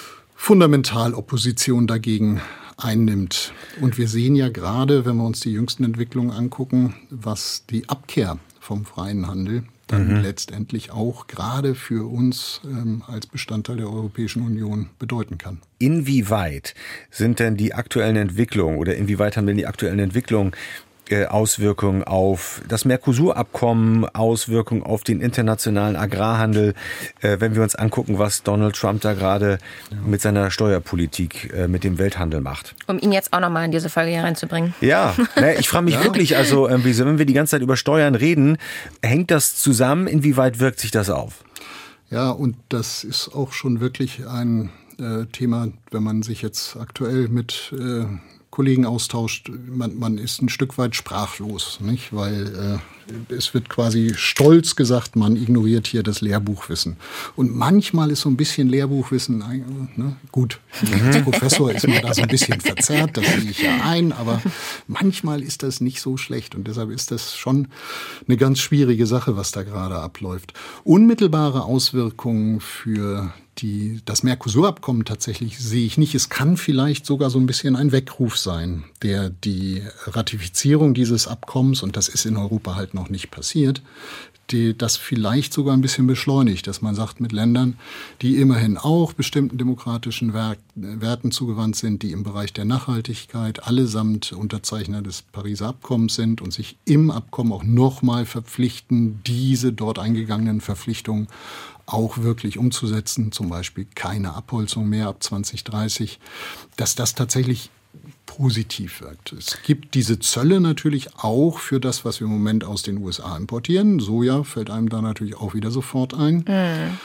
Fundamentalopposition dagegen einnimmt. Und wir sehen ja gerade, wenn wir uns die jüngsten Entwicklungen angucken, was die Abkehr vom freien Handel dann mhm. letztendlich auch gerade für uns ähm, als Bestandteil der Europäischen Union bedeuten kann. Inwieweit sind denn die aktuellen Entwicklungen oder inwieweit haben denn die aktuellen Entwicklungen Auswirkungen auf das Mercosur-Abkommen, Auswirkungen auf den internationalen Agrarhandel, äh, wenn wir uns angucken, was Donald Trump da gerade ja. mit seiner Steuerpolitik, äh, mit dem Welthandel macht. Um ihn jetzt auch nochmal in diese Folge hier reinzubringen. Ja, ne, ich frage mich ja. wirklich, also äh, wenn wir die ganze Zeit über Steuern reden, hängt das zusammen? Inwieweit wirkt sich das auf? Ja, und das ist auch schon wirklich ein äh, Thema, wenn man sich jetzt aktuell mit äh, Kollegen austauscht, man, man ist ein Stück weit sprachlos, nicht? Weil äh, es wird quasi stolz gesagt, man ignoriert hier das Lehrbuchwissen. Und manchmal ist so ein bisschen Lehrbuchwissen, ne? Gut, als Professor ist man da so ein bisschen verzerrt, das sehe ich ja ein, aber manchmal ist das nicht so schlecht und deshalb ist das schon eine ganz schwierige Sache, was da gerade abläuft. Unmittelbare Auswirkungen für die, das Mercosur-Abkommen tatsächlich sehe ich nicht. Es kann vielleicht sogar so ein bisschen ein Weckruf sein, der die Ratifizierung dieses Abkommens, und das ist in Europa halt noch nicht passiert, die das vielleicht sogar ein bisschen beschleunigt, dass man sagt, mit Ländern, die immerhin auch bestimmten demokratischen Werten zugewandt sind, die im Bereich der Nachhaltigkeit allesamt Unterzeichner des Pariser Abkommens sind und sich im Abkommen auch nochmal verpflichten, diese dort eingegangenen Verpflichtungen auch wirklich umzusetzen, zum Beispiel keine Abholzung mehr ab zwanzig dreißig, dass das tatsächlich positiv wirkt. Es gibt diese Zölle natürlich auch für das, was wir im Moment aus den U S A importieren. Soja fällt einem da natürlich auch wieder sofort ein. Mhm.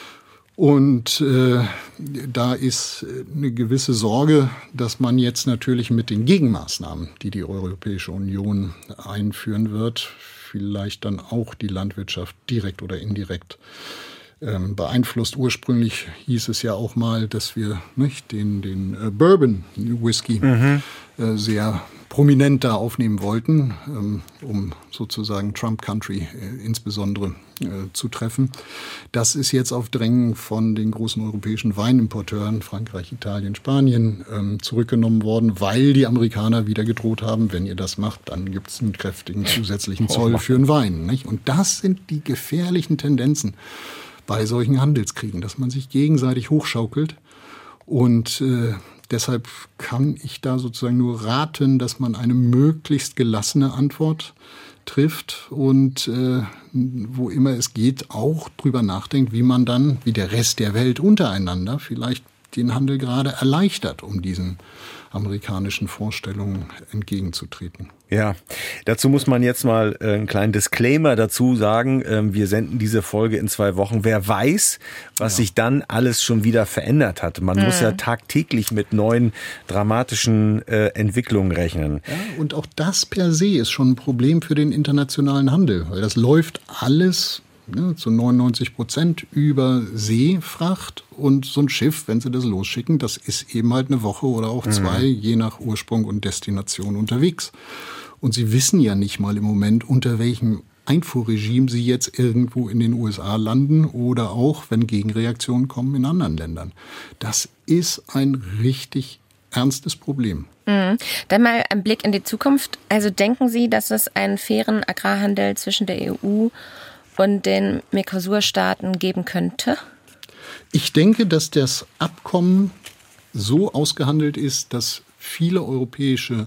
Und äh, da ist eine gewisse Sorge, dass man jetzt natürlich mit den Gegenmaßnahmen, die die Europäische Union einführen wird, vielleicht dann auch die Landwirtschaft direkt oder indirekt ähm, beeinflusst. Ursprünglich hieß es ja auch mal, dass wir nicht, den, den äh, Bourbon Whisky mhm. äh, sehr prominent da aufnehmen wollten, ähm, um sozusagen Trump Country äh, insbesondere äh, zu treffen. Das ist jetzt auf Drängen von den großen europäischen Weinimporteuren, Frankreich, Italien, Spanien, ähm, zurückgenommen worden, weil die Amerikaner wieder gedroht haben, wenn ihr das macht, dann gibt es einen kräftigen zusätzlichen Zoll für den Wein. Nicht? Und das sind die gefährlichen Tendenzen bei solchen Handelskriegen, dass man sich gegenseitig hochschaukelt. Und äh, deshalb kann ich da sozusagen nur raten, dass man eine möglichst gelassene Antwort trifft und äh, wo immer es geht, auch drüber nachdenkt, wie man dann, wie der Rest der Welt untereinander vielleicht den Handel gerade erleichtert, um diesen amerikanischen Vorstellungen entgegenzutreten. Ja, dazu muss man jetzt mal einen kleinen Disclaimer dazu sagen. Wir senden diese Folge in zwei Wochen. Wer weiß, was ja. sich dann alles schon wieder verändert hat. Man mhm. muss ja tagtäglich mit neuen dramatischen äh, Entwicklungen rechnen. Ja, und auch das per se ist schon ein Problem für den internationalen Handel, weil das läuft alles ja, zu neunundneunzig Prozent über Seefracht. Und so ein Schiff, wenn sie das losschicken, das ist eben halt eine Woche oder auch zwei, mhm. je nach Ursprung und Destination unterwegs. Und sie wissen ja nicht mal im Moment, unter welchem Einfuhrregime sie jetzt irgendwo in den U S A landen oder auch, wenn Gegenreaktionen kommen, in anderen Ländern. Das ist ein richtig ernstes Problem. Mhm. Dann mal ein Blick in die Zukunft. Also denken Sie, dass es einen fairen Agrarhandel zwischen der E U und den Mercosur-Staaten geben könnte? Ich denke, dass das Abkommen so ausgehandelt ist, dass viele europäische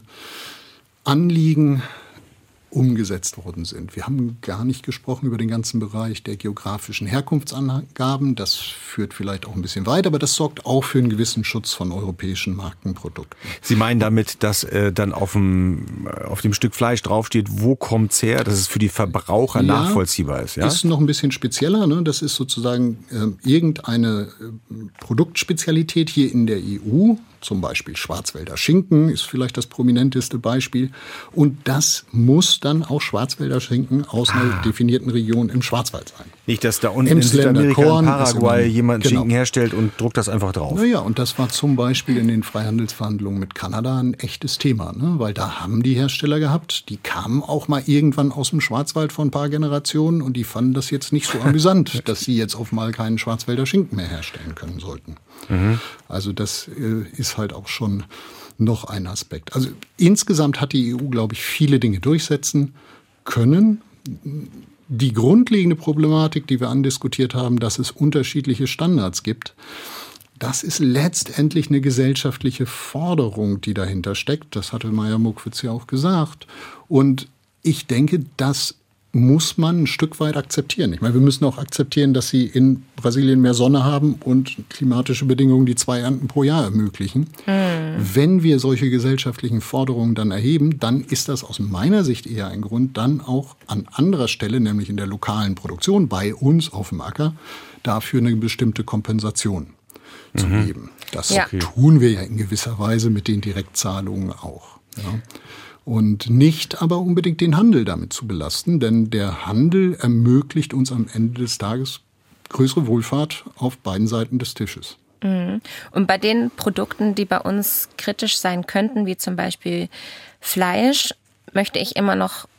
Anliegen umgesetzt worden sind. Wir haben gar nicht gesprochen über den ganzen Bereich der geografischen Herkunftsangaben. Das führt vielleicht auch ein bisschen weiter, aber das sorgt auch für einen gewissen Schutz von europäischen Markenprodukten. Sie meinen damit, dass äh, dann auf dem, auf dem Stück Fleisch draufsteht, wo kommt's her, dass es für die Verbraucher ja, nachvollziehbar ist? Ja, ist noch ein bisschen spezieller. Ne? Das ist sozusagen äh, irgendeine äh, Produktspezialität hier in der E U. Zum Beispiel Schwarzwälder Schinken ist vielleicht das prominenteste Beispiel. Und das muss dann auch Schwarzwälder Schinken aus einer ah. definierten Region im Schwarzwald sein. Nicht, dass da unten in Südamerika, in Paraguay jemand genau. Schinken herstellt und druckt das einfach drauf. Naja, und das war zum Beispiel in den Freihandelsverhandlungen mit Kanada ein echtes Thema. Ne? Weil da haben die Hersteller gehabt, die kamen auch mal irgendwann aus dem Schwarzwald vor ein paar Generationen und die fanden das jetzt nicht so amüsant, dass sie jetzt auf mal keinen Schwarzwälder Schinken mehr herstellen können sollten. Mhm. Also das äh, ist halt auch schon noch ein Aspekt. Also insgesamt hat die E U, glaube ich, viele Dinge durchsetzen können. Die grundlegende Problematik, die wir andiskutiert haben, dass es unterschiedliche Standards gibt, das ist letztendlich eine gesellschaftliche Forderung, die dahinter steckt. Das hatte Meyer Mokwitz ja auch gesagt. Und ich denke, das muss man ein Stück weit akzeptieren. Ich meine, wir müssen auch akzeptieren, dass sie in Brasilien mehr Sonne haben und klimatische Bedingungen, die zwei Ernten pro Jahr ermöglichen. Mhm. Wenn wir solche gesellschaftlichen Forderungen dann erheben, dann ist das aus meiner Sicht eher ein Grund, dann auch an anderer Stelle, nämlich in der lokalen Produktion, bei uns auf dem Acker, dafür eine bestimmte Kompensation mhm. zu geben. Das ja. tun wir ja in gewisser Weise mit den Direktzahlungen auch. Ja. Und nicht aber unbedingt den Handel damit zu belasten, denn der Handel ermöglicht uns am Ende des Tages größere Wohlfahrt auf beiden Seiten des Tisches. Und bei den Produkten, die bei uns kritisch sein könnten, wie zum Beispiel Fleisch, möchte ich immer noch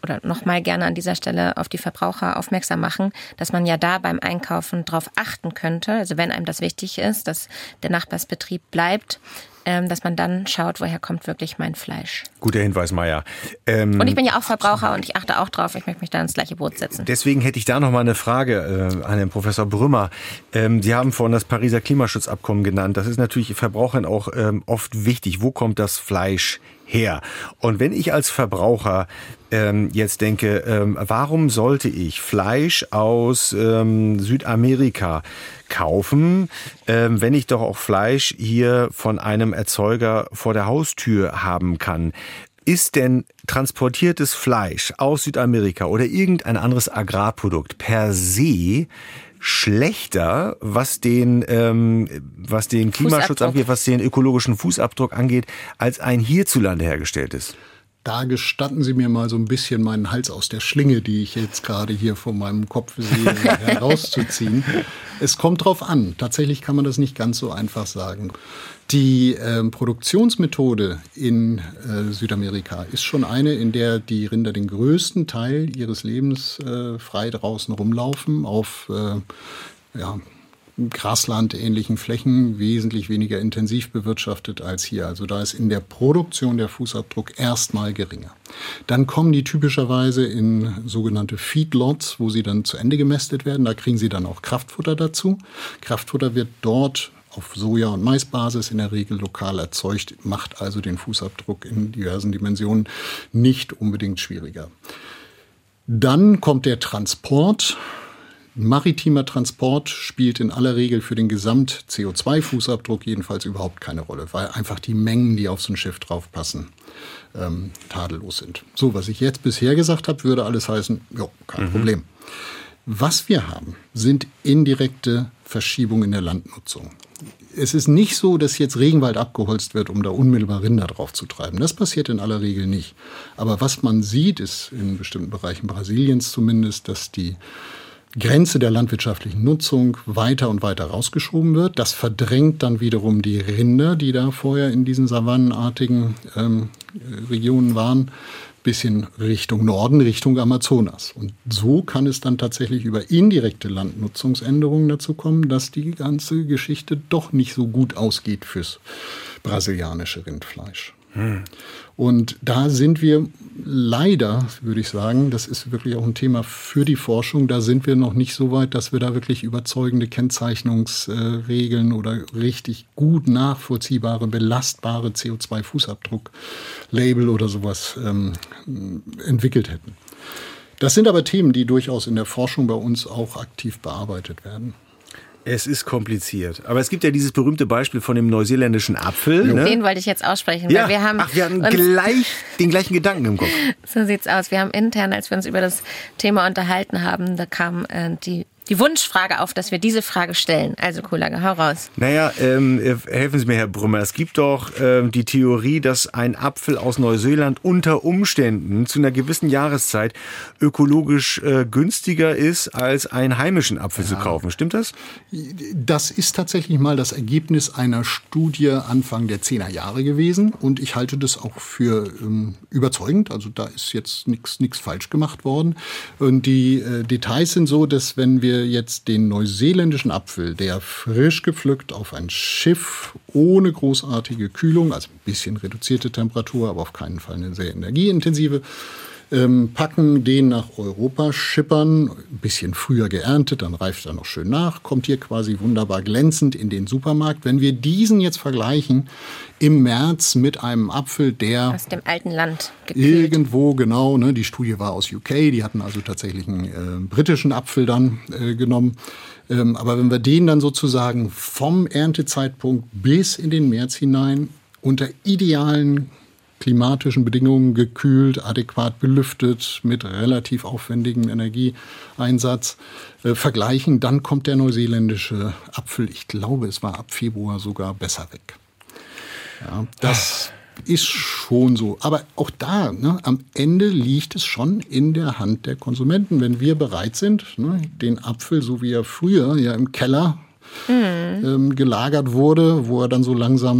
oder nochmal gerne an dieser Stelle auf die Verbraucher aufmerksam machen, dass man ja da beim Einkaufen drauf achten könnte, also wenn einem das wichtig ist, dass der Nachbarsbetrieb bleibt, ähm, dass man dann schaut, woher kommt wirklich mein Fleisch. Guter Hinweis, Maja. Ähm, und ich bin ja auch Verbraucher und ich achte auch drauf, ich möchte mich da ins gleiche Boot setzen. Deswegen hätte ich da noch mal eine Frage äh, an den Professor Brümmer. Ähm, Sie haben vorhin das Pariser Klimaschutzabkommen genannt. Das ist natürlich Verbrauchern auch ähm, oft wichtig. Wo kommt das Fleisch her? Und wenn ich als Verbraucher ähm, jetzt denke, ähm, warum sollte ich Fleisch aus ähm, Südamerika kaufen, ähm, wenn ich doch auch Fleisch hier von einem Erzeuger vor der Haustür haben kann? Ist denn transportiertes Fleisch aus Südamerika oder irgendein anderes Agrarprodukt per se schlechter, was den, ähm, was den Klimaschutz angeht, was den ökologischen Fußabdruck angeht, als ein hierzulande hergestelltes? Da gestatten Sie mir mal so ein bisschen meinen Hals aus der Schlinge, die ich jetzt gerade hier von meinem Kopf sehe, herauszuziehen. Es kommt drauf an. Tatsächlich kann man das nicht ganz so einfach sagen. Die äh, Produktionsmethode in äh, Südamerika ist schon eine, in der die Rinder den größten Teil ihres Lebens äh, frei draußen rumlaufen, auf äh, ja, Grasland-ähnlichen Flächen, wesentlich weniger intensiv bewirtschaftet als hier. Also da ist in der Produktion der Fußabdruck erstmal geringer. Dann kommen die typischerweise in sogenannte Feedlots, wo sie dann zu Ende gemästet werden. Da kriegen sie dann auch Kraftfutter dazu. Kraftfutter wird dort auf Soja- und Maisbasis in der Regel lokal erzeugt, macht also den Fußabdruck in diversen Dimensionen nicht unbedingt schwieriger. Dann kommt der Transport. Maritimer Transport spielt in aller Regel für den Gesamt-C O zwei Fußabdruck jedenfalls überhaupt keine Rolle, weil einfach die Mengen, die auf so ein Schiff draufpassen, ähm, tadellos sind. So, was ich jetzt bisher gesagt habe, würde alles heißen, jo, kein mhm. Problem. Was wir haben, sind indirekte Verschiebungen in der Landnutzung. Es ist nicht so, dass jetzt Regenwald abgeholzt wird, um da unmittelbar Rinder drauf zu treiben. Das passiert in aller Regel nicht. Aber was man sieht, ist in bestimmten Bereichen Brasiliens zumindest, dass die Grenze der landwirtschaftlichen Nutzung weiter und weiter rausgeschoben wird. Das verdrängt dann wiederum die Rinder, die da vorher in diesen savannenartigen ähm, Regionen waren, bisschen Richtung Norden, Richtung Amazonas. Und so kann es dann tatsächlich über indirekte Landnutzungsänderungen dazu kommen, dass die ganze Geschichte doch nicht so gut ausgeht fürs brasilianische Rindfleisch. Hm. Und da sind wir leider, würde ich sagen, das ist wirklich auch ein Thema für die Forschung, da sind wir noch nicht so weit, dass wir da wirklich überzeugende Kennzeichnungsregeln oder richtig gut nachvollziehbare, belastbare C O zwei Fußabdruck-Label oder sowas ähm, entwickelt hätten. Das sind aber Themen, die durchaus in der Forschung bei uns auch aktiv bearbeitet werden. Es ist kompliziert. Aber es gibt ja dieses berühmte Beispiel von dem neuseeländischen Apfel. Den Ne? wollte ich jetzt aussprechen. Ja. Weil wir haben Ach, wir hatten gleich den gleichen Gedanken im Kopf. So sieht's aus. Wir haben intern, als wir uns über das Thema unterhalten haben, da kam äh, die die Wunschfrage auf, dass wir diese Frage stellen. Also, Kullager, hau raus. Naja, ähm, helfen Sie mir, Herr Brümmer. Es gibt doch ähm, die Theorie, dass ein Apfel aus Neuseeland unter Umständen zu einer gewissen Jahreszeit ökologisch äh, günstiger ist, als einen heimischen Apfel ja. zu kaufen. Stimmt das? Das ist tatsächlich mal das Ergebnis einer Studie Anfang der zehner Jahre gewesen. Und ich halte das auch für ähm, überzeugend. Also da ist jetzt nichts nichts falsch gemacht worden. Und die äh, Details sind so, dass wenn wir jetzt den neuseeländischen Apfel, der frisch gepflückt auf ein Schiff ohne großartige Kühlung, also ein bisschen reduzierte Temperatur, aber auf keinen Fall eine sehr energieintensive, ähm, packen, den nach Europa schippern, ein bisschen früher geerntet, dann reift er noch schön nach, kommt hier quasi wunderbar glänzend in den Supermarkt. Wenn wir diesen jetzt vergleichen im März mit einem Apfel, der aus dem alten Land gekühlt. Irgendwo, genau, ne, die Studie war aus U K, die hatten also tatsächlich einen äh, britischen Apfel dann äh, genommen. Ähm, aber wenn wir den dann sozusagen vom Erntezeitpunkt bis in den März hinein unter idealen klimatischen Bedingungen gekühlt, adäquat belüftet, mit relativ aufwendigem Energieeinsatz äh, vergleichen, dann kommt der neuseeländische Apfel, ich glaube, es war ab Februar sogar besser weg. Ja, das ist schon so. Aber auch da, ne, am Ende liegt es schon in der Hand der Konsumenten. Wenn wir bereit sind, ne, den Apfel, so wie er früher ja im Keller mhm. ähm, gelagert wurde, wo er dann so langsam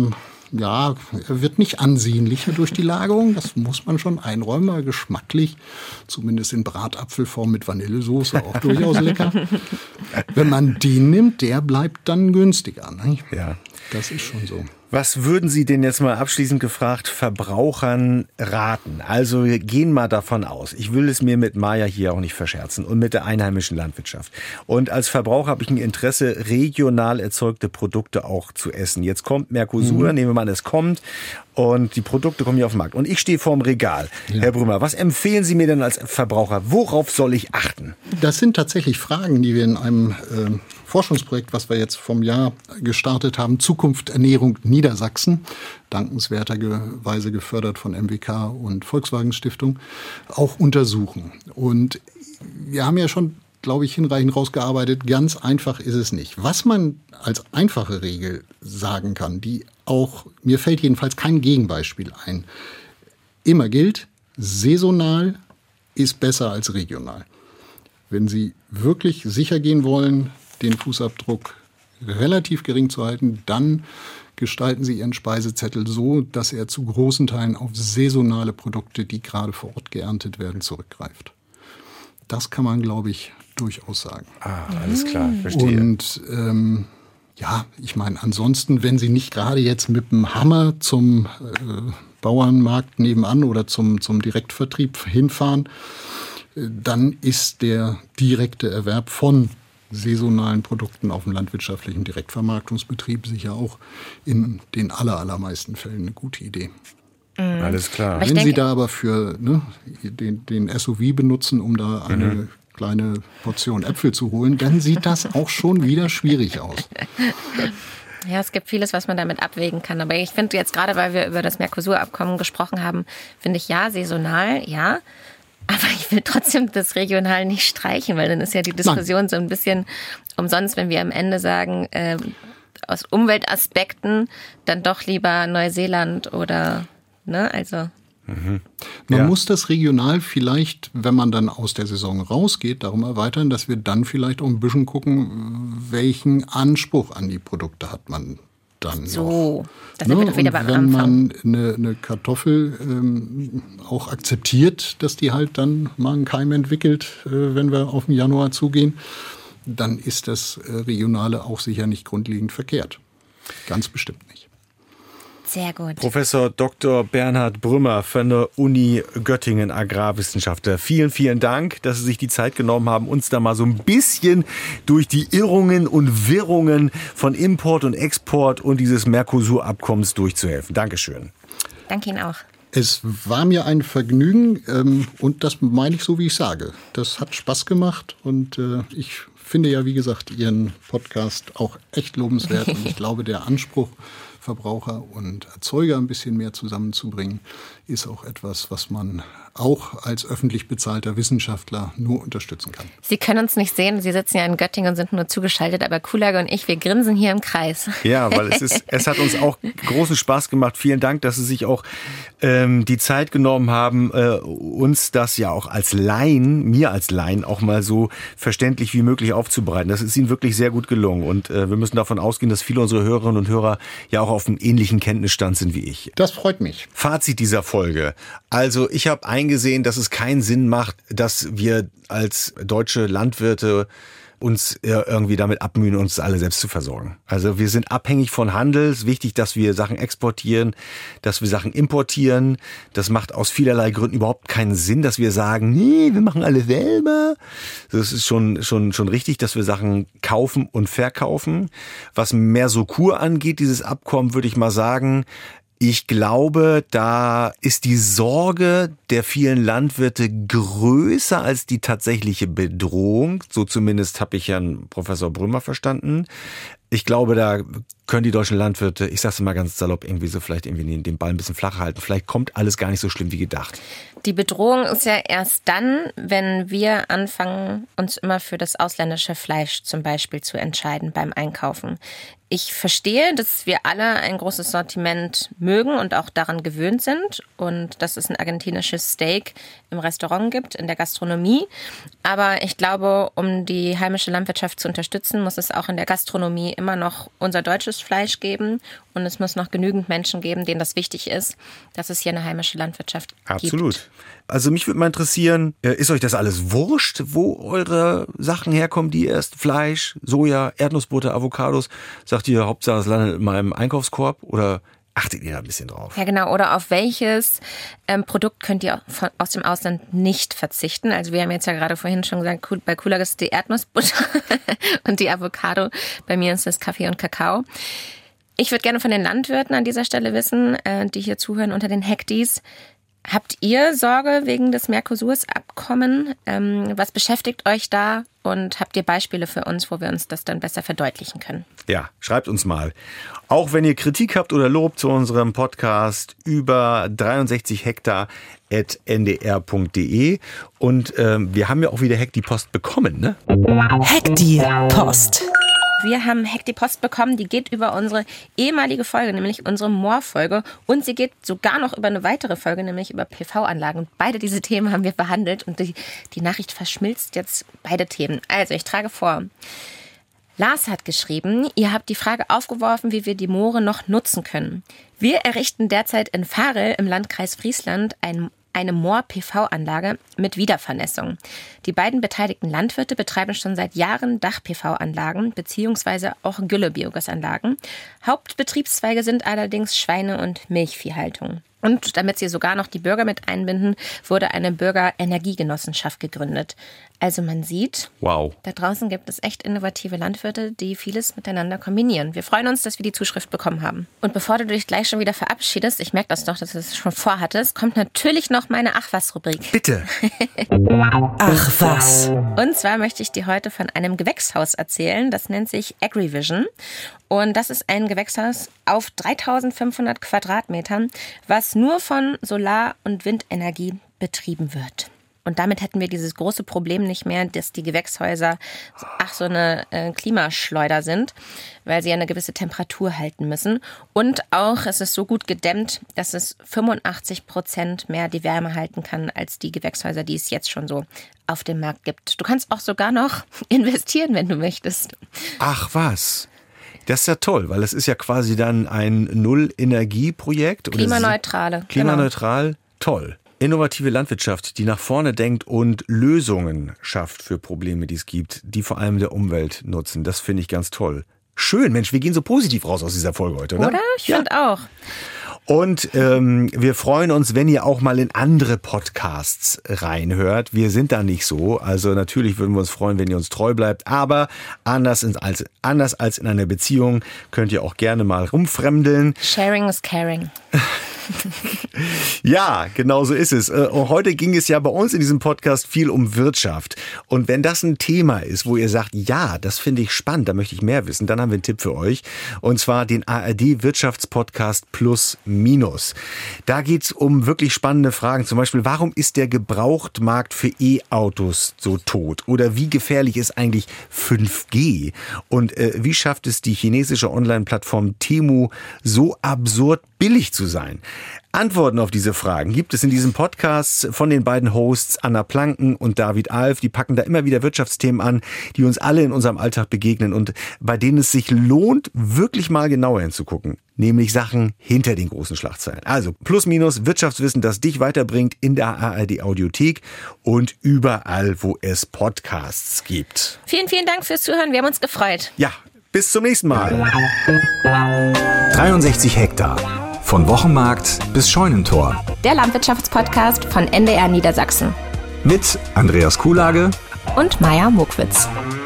ja, er wird nicht ansehnlicher durch die Lagerung, das muss man schon einräumen, aber geschmacklich, zumindest in Bratapfelform mit Vanillesoße, auch durchaus lecker. Wenn man den nimmt, der bleibt dann günstiger. Ne? Ja. Das ist schon so. Was würden Sie denn jetzt mal abschließend gefragt Verbrauchern raten? Also wir gehen mal davon aus, ich will es mir mit Maja hier auch nicht verscherzen und mit der einheimischen Landwirtschaft. Und als Verbraucher habe ich ein Interesse, regional erzeugte Produkte auch zu essen. Jetzt kommt Mercosur, mhm. nehmen wir mal an, es kommt und die Produkte kommen hier auf den Markt. Und ich stehe vorm Regal. Ja. Herr Brümmer, was empfehlen Sie mir denn als Verbraucher? Worauf soll ich achten? Das sind tatsächlich Fragen, die wir in einem äh, Forschungsprojekt, was wir jetzt vom Jahr gestartet haben, Zukunft Ernährung Niedersachsen, dankenswerterweise gefördert von M W K und Volkswagen Stiftung, auch untersuchen. Und wir haben ja schon, glaube ich, hinreichend rausgearbeitet, ganz einfach ist es nicht. Was man als einfache Regel sagen kann, die auch, mir fällt jedenfalls kein Gegenbeispiel ein, immer gilt, saisonal ist besser als regional. Wenn Sie wirklich sicher gehen wollen, den Fußabdruck relativ gering zu halten, dann gestalten Sie Ihren Speisezettel so, dass er zu großen Teilen auf saisonale Produkte, die gerade vor Ort geerntet werden, zurückgreift. Das kann man, glaube ich, durchaus sagen. Ah, alles klar, verstehe. Und ähm, ja, ich meine, ansonsten, wenn Sie nicht gerade jetzt mit dem Hammer zum äh, Bauernmarkt nebenan oder zum, zum Direktvertrieb hinfahren, äh, dann ist der direkte Erwerb von saisonalen Produkten auf dem landwirtschaftlichen Direktvermarktungsbetrieb sicher auch in den aller, allermeisten Fällen eine gute Idee. Mhm. Alles klar. Wenn Sie da aber für ne, den, den S U V benutzen, um da eine mhm. kleine Portion Äpfel zu holen, dann sieht das auch schon wieder schwierig aus. Ja, es gibt vieles, was man damit abwägen kann. Aber ich finde jetzt gerade, weil wir über das Mercosur-Abkommen gesprochen haben, finde ich ja, saisonal, ja. Aber ich will trotzdem das regional nicht streichen, weil dann ist ja die Diskussion Nein. so ein bisschen umsonst, wenn wir am Ende sagen, äh, aus Umweltaspekten dann doch lieber Neuseeland oder, ne, also. Mhm. Man ja. muss das regional vielleicht, wenn man dann aus der Saison rausgeht, darum erweitern, dass wir dann vielleicht auch ein bisschen gucken, welchen Anspruch an die Produkte hat man dann so, noch. das sind wir doch wieder beim Wenn Anfang. man eine, eine Kartoffel ähm, auch akzeptiert, dass die halt dann mal einen Keim entwickelt, äh, wenn wir auf den Januar zugehen, dann ist das äh, Regionale auch sicher nicht grundlegend verkehrt. Ganz bestimmt nicht. Sehr gut. Professor Doktor Bernhard Brümmer von der Uni Göttingen, Agrarwissenschaftler. Vielen, vielen Dank, dass Sie sich die Zeit genommen haben, uns da mal so ein bisschen durch die Irrungen und Wirrungen von Import und Export und dieses Mercosur-Abkommens durchzuhelfen. Dankeschön. Danke Ihnen auch. Es war mir ein Vergnügen ähm, und das meine ich so, wie ich sage. Das hat Spaß gemacht und äh, ich finde ja, wie gesagt, Ihren Podcast auch echt lobenswert und ich glaube, der Anspruch, Verbraucher und Erzeuger ein bisschen mehr zusammenzubringen, ist auch etwas, was man auch als öffentlich bezahlter Wissenschaftler nur unterstützen kann. Sie können uns nicht sehen, Sie sitzen ja in Göttingen und sind nur zugeschaltet, aber Kulage und ich, wir grinsen hier im Kreis. Ja, weil es ist, es hat uns auch großen Spaß gemacht. Vielen Dank, dass Sie sich auch ähm, die Zeit genommen haben, äh, uns das ja auch als Laien, mir als Laien auch mal so verständlich wie möglich aufzubereiten. Das ist Ihnen wirklich sehr gut gelungen und äh, wir müssen davon ausgehen, dass viele unserer Hörerinnen und Hörer ja auch auf einem ähnlichen Kenntnisstand sind wie ich. Das freut mich. Fazit dieser Folge. Also ich habe eingesehen, dass es keinen Sinn macht, dass wir als deutsche Landwirte uns irgendwie damit abmühen, uns alle selbst zu versorgen. Also wir sind abhängig von Handel. Es ist wichtig, dass wir Sachen exportieren, dass wir Sachen importieren. Das macht aus vielerlei Gründen überhaupt keinen Sinn, dass wir sagen, nee, wir machen alle selber. Das ist schon, schon, schon richtig, dass wir Sachen kaufen und verkaufen. Was Mercosur angeht, dieses Abkommen, würde ich mal sagen, ich glaube, da ist die Sorge der vielen Landwirte größer als die tatsächliche Bedrohung. So zumindest habe ich Herrn Professor Brümmer verstanden. Ich glaube, da können die deutschen Landwirte, ich sage es mal ganz salopp, irgendwie so vielleicht irgendwie den Ball ein bisschen flacher halten. Vielleicht kommt alles gar nicht so schlimm wie gedacht. Die Bedrohung ist ja erst dann, wenn wir anfangen, uns immer für das ausländische Fleisch zum Beispiel zu entscheiden beim Einkaufen. Ich verstehe, dass wir alle ein großes Sortiment mögen und auch daran gewöhnt sind und dass es ein argentinisches Steak im Restaurant gibt, in der Gastronomie. Aber ich glaube, um die heimische Landwirtschaft zu unterstützen, muss es auch in der Gastronomie immer noch unser deutsches Fleisch geben und es muss noch genügend Menschen geben, denen das wichtig ist, dass es hier eine heimische Landwirtschaft gibt. Absolut. Also mich würde mal interessieren, ist euch das alles wurscht, wo eure Sachen herkommen, die ihr esst? Fleisch, Soja, Erdnussbutter, Avocados? Sagt ihr, Hauptsache es landet in meinem Einkaufskorb oder achtet ihr da ein bisschen drauf? Ja, genau. Oder auf welches ähm, Produkt könnt ihr von, aus dem Ausland nicht verzichten? Also wir haben jetzt ja gerade vorhin schon gesagt, bei Coolages ist die Erdnussbutter und die Avocado. Bei mir ist das Kaffee und Kakao. Ich würde gerne von den Landwirten an dieser Stelle wissen, äh, die hier zuhören unter den Hektis. Habt ihr Sorge wegen des Mercosur-Abkommens? Ähm, was beschäftigt euch da? Und habt ihr Beispiele für uns, wo wir uns das dann besser verdeutlichen können? Ja, schreibt uns mal. Auch wenn ihr Kritik habt oder Lob zu unserem Podcast über dreiundsechzig Hektar at n d r punkt d e. Und ähm, wir haben ja auch wieder Hekti-Post bekommen, ne? Hekti-Post. Wir haben Hekti-Post bekommen, die geht über unsere ehemalige Folge, nämlich unsere Moor-Folge. Und sie geht sogar noch über eine weitere Folge, nämlich über P V-Anlagen. Beide diese Themen haben wir behandelt und die, die Nachricht verschmilzt jetzt beide Themen. Also, ich trage vor. Lars hat geschrieben, ihr habt die Frage aufgeworfen, wie wir die Moore noch nutzen können. Wir errichten derzeit in Varel im Landkreis Friesland ein eine Moor-P V-Anlage mit Wiedervernässung. Die beiden beteiligten Landwirte betreiben schon seit Jahren Dach-P V-Anlagen bzw. auch Gülle-Biogasanlagen. Hauptbetriebszweige sind allerdings Schweine- und Milchviehhaltung. Und damit sie sogar noch die Bürger mit einbinden, wurde eine Bürgerenergiegenossenschaft gegründet. Also man sieht, wow, da draußen gibt es echt innovative Landwirte, die vieles miteinander kombinieren. Wir freuen uns, dass wir die Zuschrift bekommen haben. Und bevor du dich gleich schon wieder verabschiedest, ich merke das doch, dass du es schon vorhattest, kommt natürlich noch meine Ach was-Rubrik. Bitte. Ach was. Und zwar möchte ich dir heute von einem Gewächshaus erzählen. Das nennt sich AgriVision. Und das ist ein Gewächshaus auf dreitausendfünfhundert Quadratmetern, was nur von Solar- und Windenergie betrieben wird. Und damit hätten wir dieses große Problem nicht mehr, dass die Gewächshäuser ach so eine äh, Klimaschleuder sind, weil sie ja eine gewisse Temperatur halten müssen. Und auch es ist so gut gedämmt, dass es fünfundachtzig Prozent mehr die Wärme halten kann als die Gewächshäuser, die es jetzt schon so auf dem Markt gibt. Du kannst auch sogar noch investieren, wenn du möchtest. Ach was. Das ist ja toll, weil es ist ja quasi dann ein Null-Energie-Projekt. Klimaneutrale. Klimaneutral, genau. Toll. Innovative Landwirtschaft, die nach vorne denkt und Lösungen schafft für Probleme, die es gibt, die vor allem der Umwelt nutzen. Das finde ich ganz toll. Schön, Mensch, wir gehen so positiv raus aus dieser Folge heute, oder? Oder? Ich ja. finde auch. Und ähm, wir freuen uns, wenn ihr auch mal in andere Podcasts reinhört. Wir sind da nicht so. Also natürlich würden wir uns freuen, wenn ihr uns treu bleibt. Aber anders als, anders als in einer Beziehung könnt ihr auch gerne mal rumfremdeln. Sharing is caring. Ja, genau so ist es. Und heute ging es ja bei uns in diesem Podcast viel um Wirtschaft. Und wenn das ein Thema ist, wo ihr sagt, ja, das finde ich spannend, da möchte ich mehr wissen, dann haben wir einen Tipp für euch. Und zwar den A R D Wirtschaftspodcast Plus Minus. Da geht's um wirklich spannende Fragen. Zum Beispiel, warum ist der Gebrauchtmarkt für E-Autos so tot? Oder wie gefährlich ist eigentlich fünf G? Und äh, wie schafft es die chinesische Online-Plattform Temu so absurd billig zu sein? Antworten auf diese Fragen gibt es in diesem Podcast von den beiden Hosts Anna Planken und David Alf. Die packen da immer wieder Wirtschaftsthemen an, die uns alle in unserem Alltag begegnen und bei denen es sich lohnt, wirklich mal genauer hinzugucken. Nämlich Sachen hinter den großen Schlagzeilen. Also plus minus Wirtschaftswissen, das dich weiterbringt in der A R D Audiothek und überall, wo es Podcasts gibt. Vielen, vielen Dank fürs Zuhören. Wir haben uns gefreut. Ja, bis zum nächsten Mal. dreiundsechzig Hektar. Von Wochenmarkt bis Scheunentor. Der Landwirtschaftspodcast von N D R Niedersachsen. Mit Andreas Kuhlage und Maja Mokwitz.